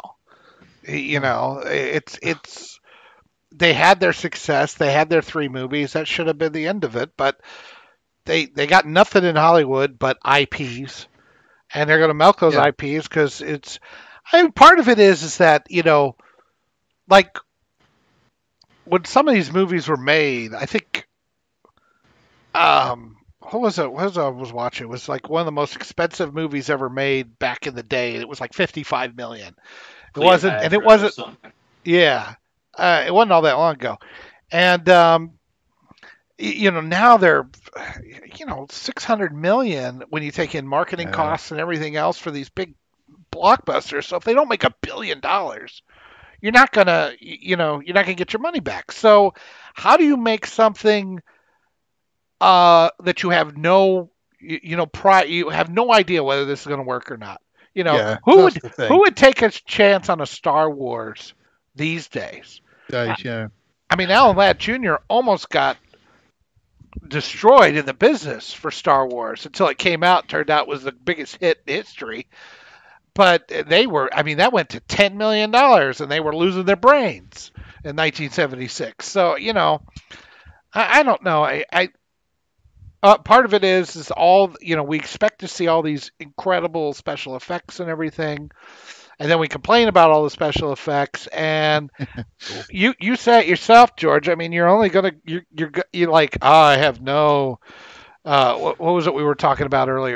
S2: It's they had their success. They had their 3 movies. That should have been the end of it. But they got nothing in Hollywood but IPs, and they're going to milk those IPs because it's. I mean, part of it is that like when some of these movies were made, I think. What was it? What was I was watching? It was like one of the most expensive movies ever made back in the day. It was like $55 million. It wasn't. Yeah. It wasn't all that long ago. And, now they're, $600 million when you take in marketing costs and everything else for these big blockbusters. So if they don't make $1 billion, you're not going to, get your money back. So how do you make something that you have no, you have no idea whether this is going to work or not? Who would take a chance on a Star Wars these days?
S1: Yeah.
S2: I mean, Alan Ladd Jr. almost got destroyed in the business for Star Wars until it came out. Turned out it was the biggest hit in history. But that went to $10 million, and they were losing their brains in 1976. So, I don't know. Part of it is all, we expect to see all these incredible special effects and everything. And then we complain about all the special effects, and you say it yourself, George. I mean, you're only gonna you're like, I have no. What was it we were talking about earlier?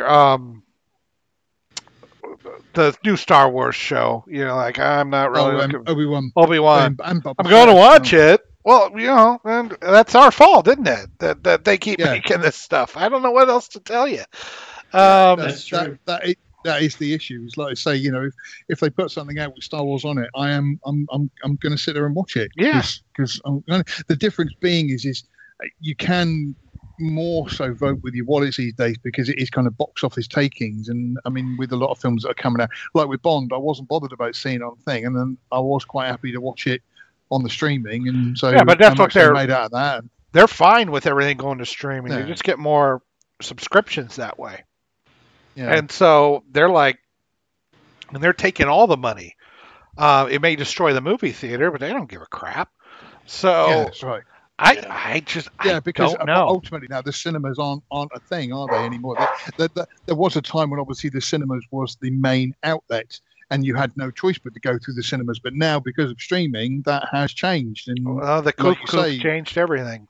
S2: The new Star Wars show. I'm not really
S1: Obi-Wan.
S2: I'm going to watch it. Well, and that's our fault, isn't it? That they keep making this stuff. I don't know what else to tell you.
S3: That's true.
S1: That is the issue. It's like I say, if they put something out with Star Wars on it, I'm going to sit there and watch it.
S2: Yeah.
S1: Because the difference being is you can more so vote with your wallets these days because it is kind of box office takings. And I mean, with a lot of films that are coming out, like with Bond, I wasn't bothered about seeing it on thing, and then I was quite happy to watch it on the streaming. And so
S2: but that's what they're
S1: made out of that.
S2: They're fine with everything going to streaming. You just get more subscriptions that way. Yeah. And so they're like, and they're taking all the money. It may destroy the movie theater, but they don't give a crap. So
S1: that's right.
S2: I because don't know.
S1: Ultimately now the cinemas aren't a thing, are they anymore? There was a time when obviously the cinemas was the main outlet, and you had no choice but to go through the cinemas. But now, because of streaming, that has changed. And
S2: the cook changed everything.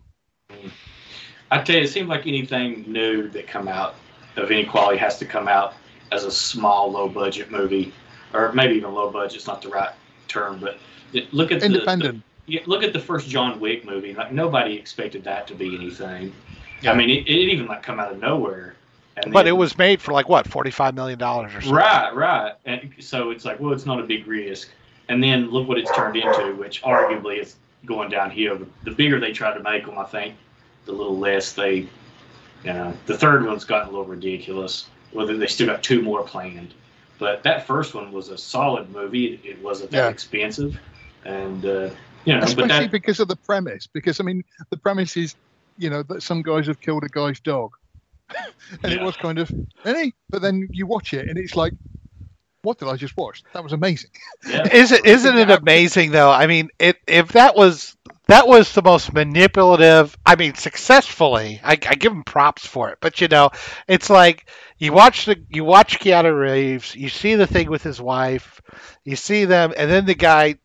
S3: I tell you, it seems like anything new that come out of any quality has to come out as a small, low-budget movie, or maybe even low budget. It's not the right term, but look at
S1: independent.
S3: Look at the first John Wick movie. Like, nobody expected that to be anything. Yeah. I mean, it even come out of nowhere.
S2: But it was made for $45 million or something.
S3: Right. And so it's like, well, it's not a big risk. And then look what it's turned into, which arguably is going downhill. The bigger they try to make them, I think, the little less they. The third one's gotten a little ridiculous. Whether they still got 2 more planned, but that first one was a solid movie. It wasn't that expensive, and
S1: especially because of the premise. Because I mean, the premise is, that some guys have killed a guy's dog, and it was kind of, but then you watch it and it's like, what did I just watch? That was amazing.
S3: Yeah.
S2: Isn't it amazing though? I mean, if that was the most manipulative. I mean, successfully. I give him props for it. But it's like you watch Keanu Reeves, you see the thing with his wife, you see them, and then the guy,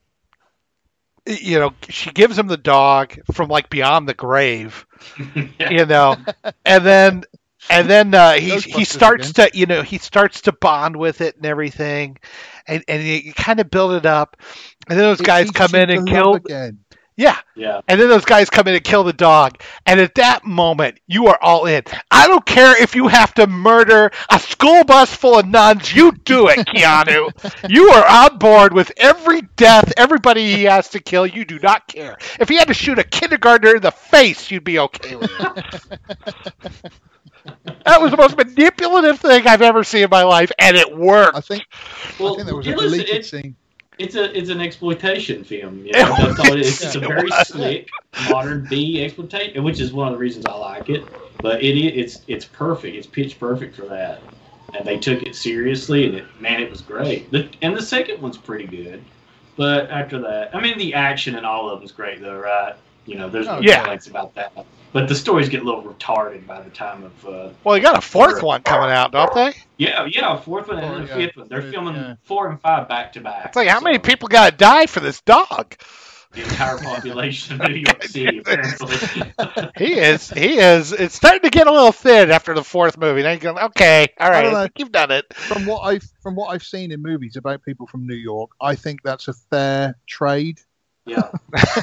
S2: she gives him the dog from like beyond the grave, and then he starts to bond with it and everything, and you kind of build it up, and then those guys come in and kill
S1: again.
S2: Yeah. And then those guys come in and kill the dog. And at that moment, you are all in. I don't care if you have to murder a school bus full of nuns. You do it, Keanu. You are on board with every death, everybody he has to kill. You do not care. If he had to shoot a kindergartner in the face, you'd be okay with it. That was the most manipulative thing I've ever seen in my life, and it worked.
S1: I think there was a deleted scene.
S3: It's an exploitation film. That's all it is. It's a very slick modern B exploitation, which is one of the reasons I like it. But it's perfect. It's pitch perfect for that. And they took it seriously, and it was great. And the second one's pretty good. But after that, I mean, the action and all of them's great though, right? There's no complaints about that. But the stories get a little retarded by the time of.
S2: Well, you got a fourth one coming out, don't they?
S3: Yeah, a fourth one and a fifth one. They're filming 4 and 5 back to back.
S2: It's like, how many people got to die for this dog?
S3: The entire population of New York City, apparently.
S2: He is. It's starting to get a little thin after the fourth movie. Now you're going, okay, all right, I think you've done it.
S1: From what I've seen in movies about people from New York, I think that's a fair trade.
S3: Yeah.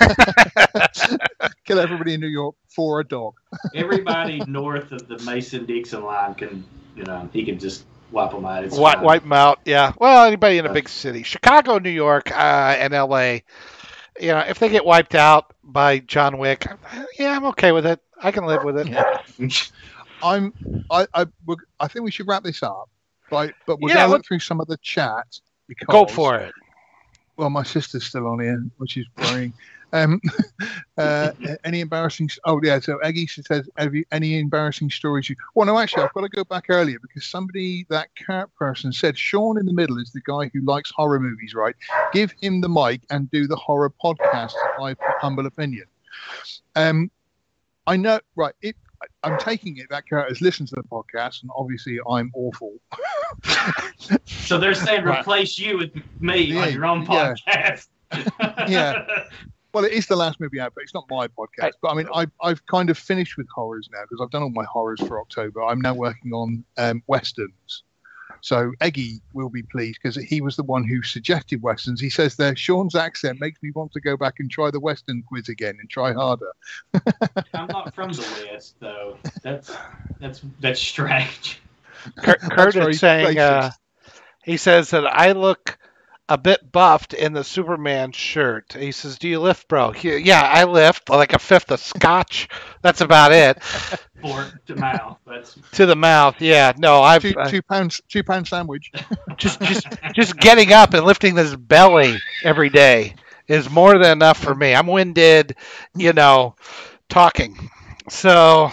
S1: Kill everybody in New York for a dog.
S3: Everybody north of the Mason-Dixon line can, he can just wipe them out.
S2: Wipe them out, yeah. Well, anybody in a big city. Chicago, New York, and L.A., if they get wiped out by John Wick, I'm okay with it. I can live with it.
S1: Yeah. I think we should wrap this up, but we're going to look through some of the chat.
S2: Go for it.
S1: Well, my sister's still on here, which is worrying. Any embarrassing? Oh yeah. So Eggy says, "Have you any embarrassing stories?" Well, no, actually, I've got to go back earlier because that cat person said Sean in the middle is the guy who likes horror movies, right? Give him the mic and do the horror podcast. My humble opinion. I know, right? I'm taking it that Kurt has listened to the podcast, and obviously I'm awful.
S3: So they're saying replace you with me on your own podcast.
S1: Yeah. Well, it is the last movie out, but it's not my podcast. But I mean, I've kind of finished with horrors now because I've done all my horrors for October. I'm now working on westerns. So Eggy will be pleased because he was the one who suggested westerns. He says there, Sean's accent makes me want to go back and try the western quiz again and try harder.
S3: I'm not from the West, though. That's strange.
S2: Kurt is saying, he says that I look a bit buffed in the Superman shirt. He says, "Do you lift, bro?" Yeah, I lift like a fifth of scotch. That's about it.
S3: To the mouth.
S2: To the mouth. Yeah. No, I've
S1: £2 sandwich.
S2: just getting up and lifting this belly every day is more than enough for me. I'm winded, talking. So,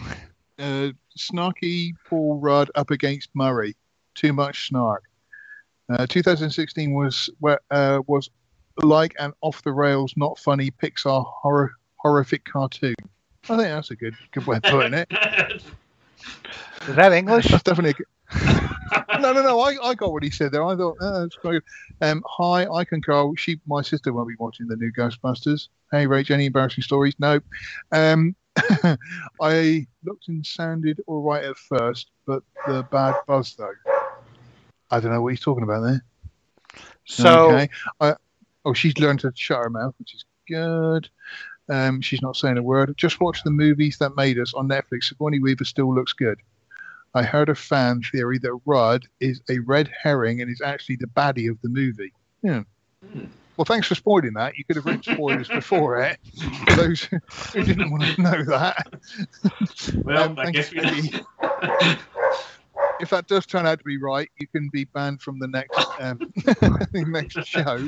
S1: snarky Paul Rudd up against Murray. Too much snark. 2016 was like an off the rails, not funny Pixar horrific cartoon. I think that's a good way of putting it.
S2: Is that English?
S1: That's definitely No. I got what he said there. I thought that's quite good. Hi, I concur. My sister won't be watching the new Ghostbusters. Hey, Rach, any embarrassing stories? No. I looked and sounded all right at first, but the bad buzz though. I don't know what he's talking about there.
S2: So,
S1: okay. She's learned to shut her mouth, which is good. She's not saying a word. Just watch the movies that made us on Netflix. Sigourney Weaver still looks good. I heard a fan theory that Rudd is a red herring and is actually the baddie of the movie. Yeah. Well, thanks for spoiling that. You could have written spoilers before it. For those who didn't want to know that.
S3: Well, I guess we
S1: if that does turn out to be right, you can be banned from the next next show.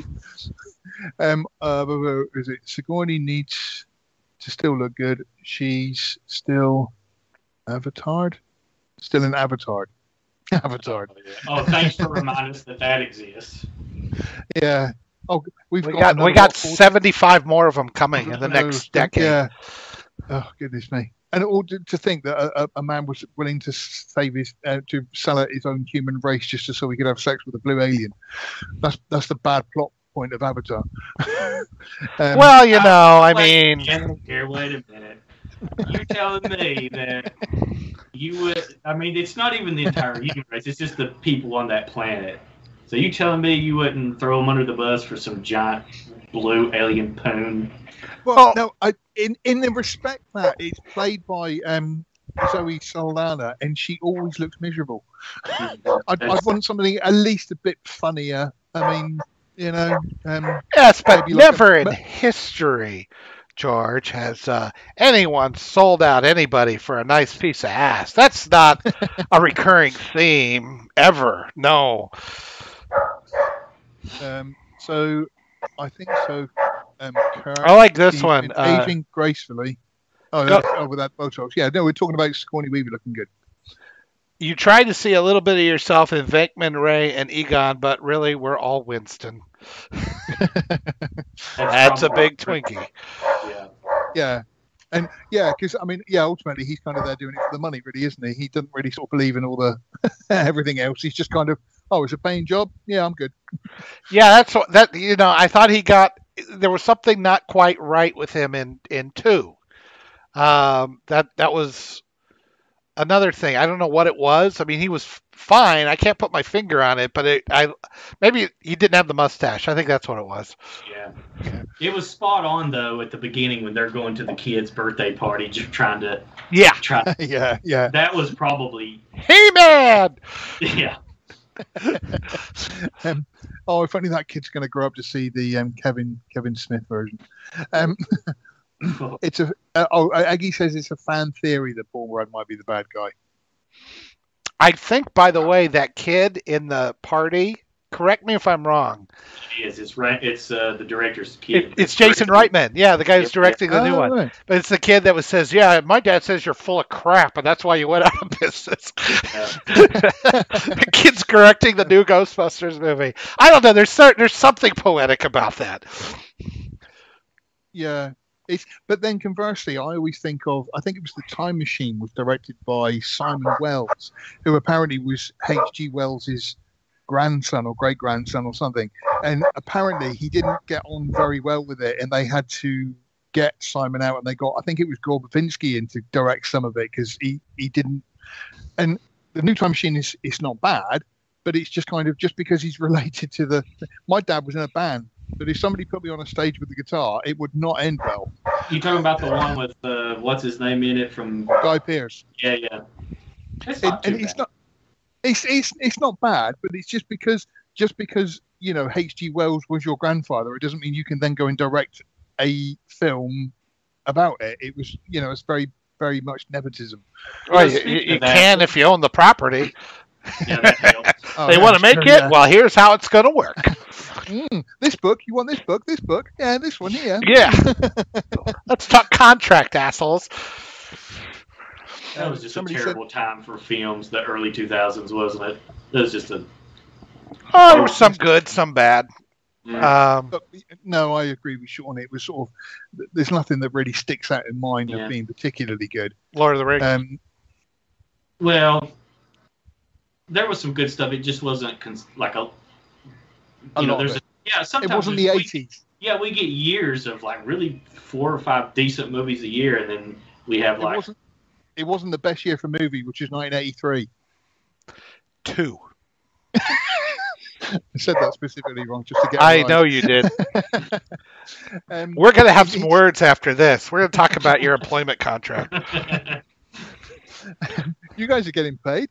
S1: Is it Sigourney needs to still look good? She's still avatared, still an avatar. Avatar.
S3: Oh, thanks for reminding us that exists.
S1: Yeah. Oh, we
S2: got 75 more of them coming in the next decade.
S1: Yeah. Oh goodness me! And all to think that a man was willing to save to sell out his own human race just so he could have sex with a blue alien. That's the bad plot point of Avatar.
S2: Well, I mean,
S3: here, wait a minute. You're telling me that you would? I mean, it's not even the entire human race; it's just the people on that planet. So you telling me you wouldn't throw them under the bus for some giant blue alien poon?
S1: Well, no. In the respect that it's played by Zoe Saldana, and she always looks miserable. I'd want something at least a bit funnier. I mean,
S2: yes, but never in history, George, has anyone sold out anybody for a nice piece of ass. That's not a recurring theme ever. No.
S1: So I think so.
S2: I like this one.
S1: Aging gracefully. With that Botox. Yeah, no, we're talking about Sigourney Weaver looking good.
S2: You tried to see a little bit of yourself in Venkman, Ray, and Egon, but really we're all Winston. That's a big Twinkie.
S3: Yeah.
S1: Yeah. And because ultimately he's kind of there doing it for the money, really, isn't he? He doesn't really sort of believe in all the everything else. He's just kind of, it's a paying job. Yeah, I'm good.
S2: Yeah, I thought there was something not quite right with him in 2. That was another thing. I don't know what it was. I mean, he was fine. I can't put my finger on it, but maybe he didn't have the mustache. I think that's what it was.
S3: Yeah. It was spot on though at the beginning when they're going to the kid's birthday party, just trying to.
S2: Yeah.
S1: Yeah.
S3: That was probably.
S2: Hey man.
S3: Yeah.
S1: If only that kid's going to grow up to see the Kevin Smith version. It's Aggie says it's a fan theory that Paul Rudd might be the bad guy.
S2: I think, by the way, that kid in the party. Correct me if I'm wrong.
S3: It is. It's right. It's the director's kid.
S2: It's Jason Reitman. Yeah, the guy who's directing the new one. Right. But it's the kid that says, "Yeah, my dad says you're full of crap, and that's why you went out of business." The kid's directing the new Ghostbusters movie. I don't know. There's something poetic about that.
S1: Yeah. But then conversely, I always think of, I think it was The Time Machine was directed by Simon Wells, who apparently was H.G. Wells's grandson or great-grandson or something. And apparently he didn't get on very well with it, and they had to get Simon out, and they got, I think it was Gore Verbinski in to direct some of it because he didn't. And The New Time Machine is not bad, but it's just kind of, just because he's related to my dad was in a band. But if somebody put me on a stage with the guitar, it would not end well.
S3: You talking about the one with what's his name in it from
S1: Guy Pearce?
S3: Yeah. It's not too bad.
S1: It's not bad, but it's just because H.G. Wells was your grandfather, it doesn't mean you can then go and direct a film about it. It was it's very, very much nepotism.
S2: Well, you can if you own the property.
S3: Yeah, that helps.
S2: They want to make it? Yeah. Well, here's how it's going to work.
S1: This book? You want this book? This book? Yeah, this one here.
S2: Yeah. Let's talk contract, assholes.
S3: That was just a terrible time for films, the early 2000s, wasn't it? It was just there
S2: was some good, some bad.
S3: Yeah.
S1: No, I agree with Sean. It was sort of, there's nothing that really sticks out in mind of being particularly good.
S2: Lord of the Rings.
S3: Well, there was some good stuff. It just wasn't sometimes
S1: it wasn't the 80s.
S3: We get years of really 4 or 5 decent movies a year, and then we have
S1: It wasn't the best year for movie, which is 1983.
S2: 2.
S1: I said that specifically wrong, just to get.
S2: I know you did. We're going to have some words after this. We're going to talk about your employment contract.
S1: You guys are getting paid.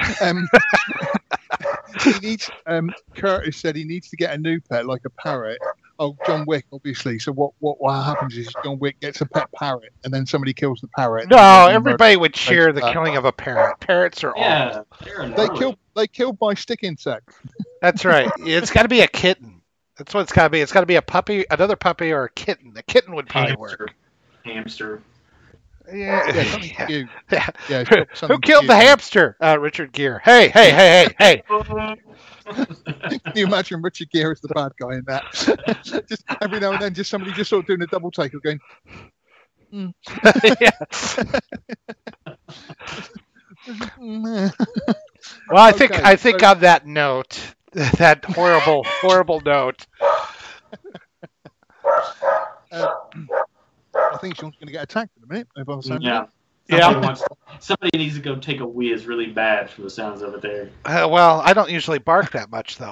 S1: He needs. Curtis said he needs to get a new pet, like a parrot. Oh, John Wick, obviously. So what happens is John Wick gets a pet parrot, and then somebody kills the parrot.
S2: No, everybody would cheer the killing of a parrot. Parrots are
S3: awful.
S1: They kill by stick insect.
S2: That's right. It's got to be a kitten. That's what it's got to be. It's got to be a puppy, another puppy, or a kitten. The kitten would probably work.
S3: Hamster.
S1: Yeah, something to you.
S2: Yeah.
S1: Yeah,
S2: Who
S1: something
S2: killed
S1: to
S2: the
S1: you.
S2: hamster? Richard Gere. Hey.
S1: Can you imagine Richard Gere as the bad guy in that? Just every now and then, just somebody just sort of doing a double take of going.
S2: Yeah. Well, I think
S1: Okay,
S2: on that note, that horrible note.
S1: I think Sean's going to get attacked in a minute. If I'm saying
S3: Yeah.
S2: Yeah.
S3: Somebody needs to go take a whiz really bad from the sounds of it there.
S2: Well, I don't usually bark that much though.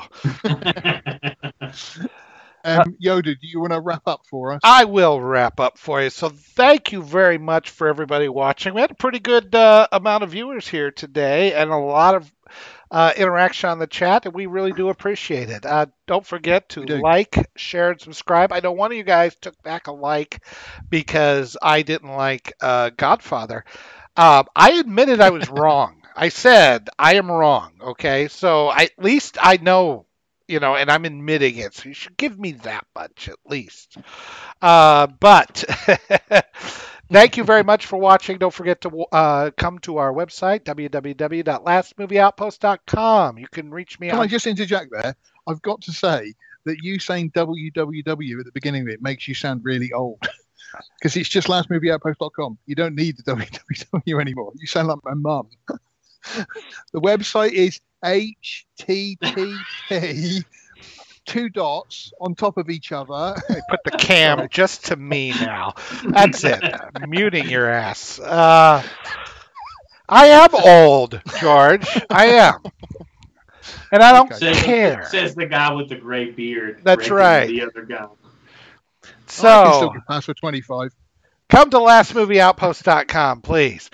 S1: Yoda, do you want to wrap up for us?
S2: I will wrap up for you. So thank you very much for everybody watching. We had a pretty good amount of viewers here today and a lot of interaction on the chat, and we really do appreciate it. Don't forget to like, share, and subscribe. I know one of you guys took back a like because I didn't like Godfather. I admitted I was wrong. I said I am wrong. Okay, so at least I know. And I'm admitting it, so you should give me that much at least. But thank you very much for watching. Don't forget to come to our website, www.lastmovieoutpost.com. You can reach me
S1: Can I just interject there? I've got to say that you saying www at the beginning of it makes you sound really old. Because it's just lastmovieoutpost.com. You don't need the www anymore. You sound like my mum. The website is HTTP 2 dots on top of each other.
S2: Put the cam just to me now. That's it. I'm muting your ass. I am old, George. I am. And I don't care.
S3: Says the guy with the gray beard.
S2: That's right.
S3: The other guy.
S2: So,
S1: I can still get past for 25.
S2: Come to lastmovieoutpost.com, please.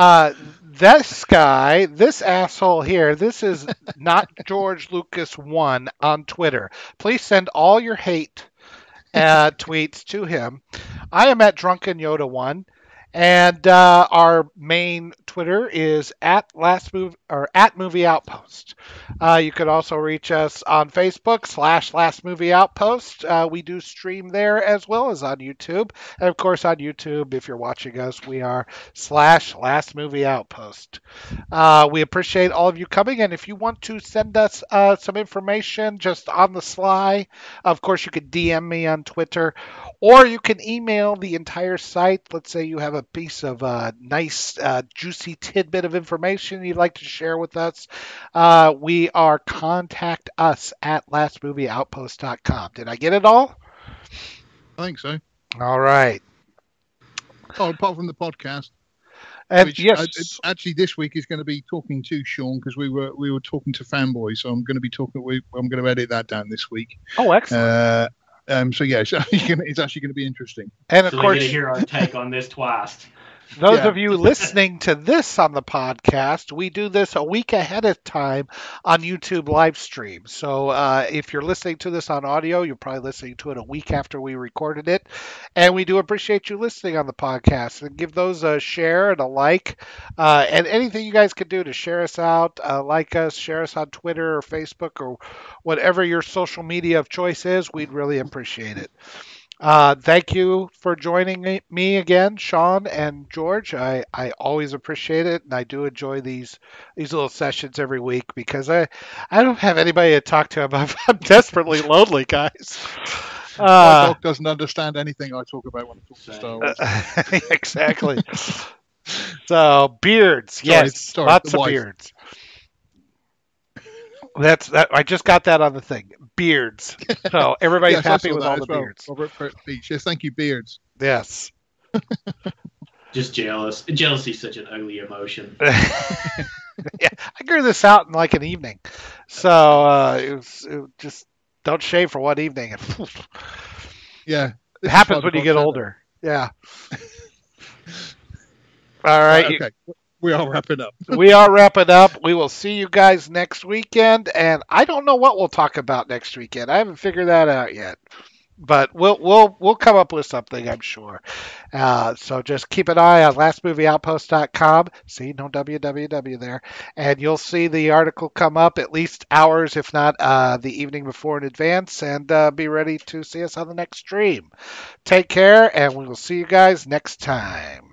S2: This guy, this asshole here, this is not George Lucas 1 on Twitter. Please send all your hate tweets to him. I am at Drunken Yoda 1. And our main Twitter is at Movie Outpost. You could also reach us on Facebook /Last Movie Outpost. We do stream there as well as on YouTube. And of course on YouTube, if you're watching us, we are /Last Movie Outpost. We appreciate all of you coming. And if you want to send us some information just on the sly, of course you can DM me on Twitter. Or you can email the entire site. Let's say you have a piece of nice, juicy tidbit of information you'd like to share with us. We are contact us at lastmovieoutpost.com. Did I get it all?
S1: I think so.
S2: All right.
S1: Oh, apart from the podcast.
S2: And
S1: which,
S2: yes,
S1: actually, this week is going to be talking to Sean because we were talking to Fanboy, so I'm going to be talking. I'm going to edit that down this week.
S2: Oh, excellent.
S1: So yeah, it's actually going to be interesting.
S2: And of
S3: So
S2: course,
S3: we get to hear our take on this twice.
S2: those of you listening to this on the podcast, we do this a week ahead of time on YouTube live stream. So if you're listening to this on audio, you're probably listening to it a week after we recorded it. And we do appreciate you listening on the podcast. And give those a share and a like. And anything you guys can do to share us out, like us, share us on Twitter or Facebook or whatever your social media of choice is, we'd really appreciate it. Thank you for joining me again, Sean and George. I always appreciate it, and I do enjoy these little sessions every week because I don't have anybody to talk to. I'm desperately lonely, guys.
S1: My dog doesn't understand anything I talk about when I talk to Star Wars.
S2: Exactly. So beards, yes, lots of beards. That's that. I just got that on the thing. Beards. So everybody's
S1: Yes,
S2: happy with all the beards.
S1: Robert Beach. Yes, thank you, beards.
S2: Yes.
S3: Just jealous. Jealousy is such an ugly emotion.
S2: Yeah, I grew this out in like an evening. So it just don't shave for one evening.
S1: Yeah.
S2: It happens when you get older. Yeah. All right.
S1: Okay. We are wrapping up.
S2: We are wrapping up. We will see you guys next weekend, and I don't know what we'll talk about next weekend. I haven't figured that out yet, but we'll come up with something, I'm sure. So just keep an eye on lastmovieoutpost.com. See, no www there, and you'll see the article come up at least hours, if not the evening before in advance, and be ready to see us on the next stream. Take care, and we will see you guys next time.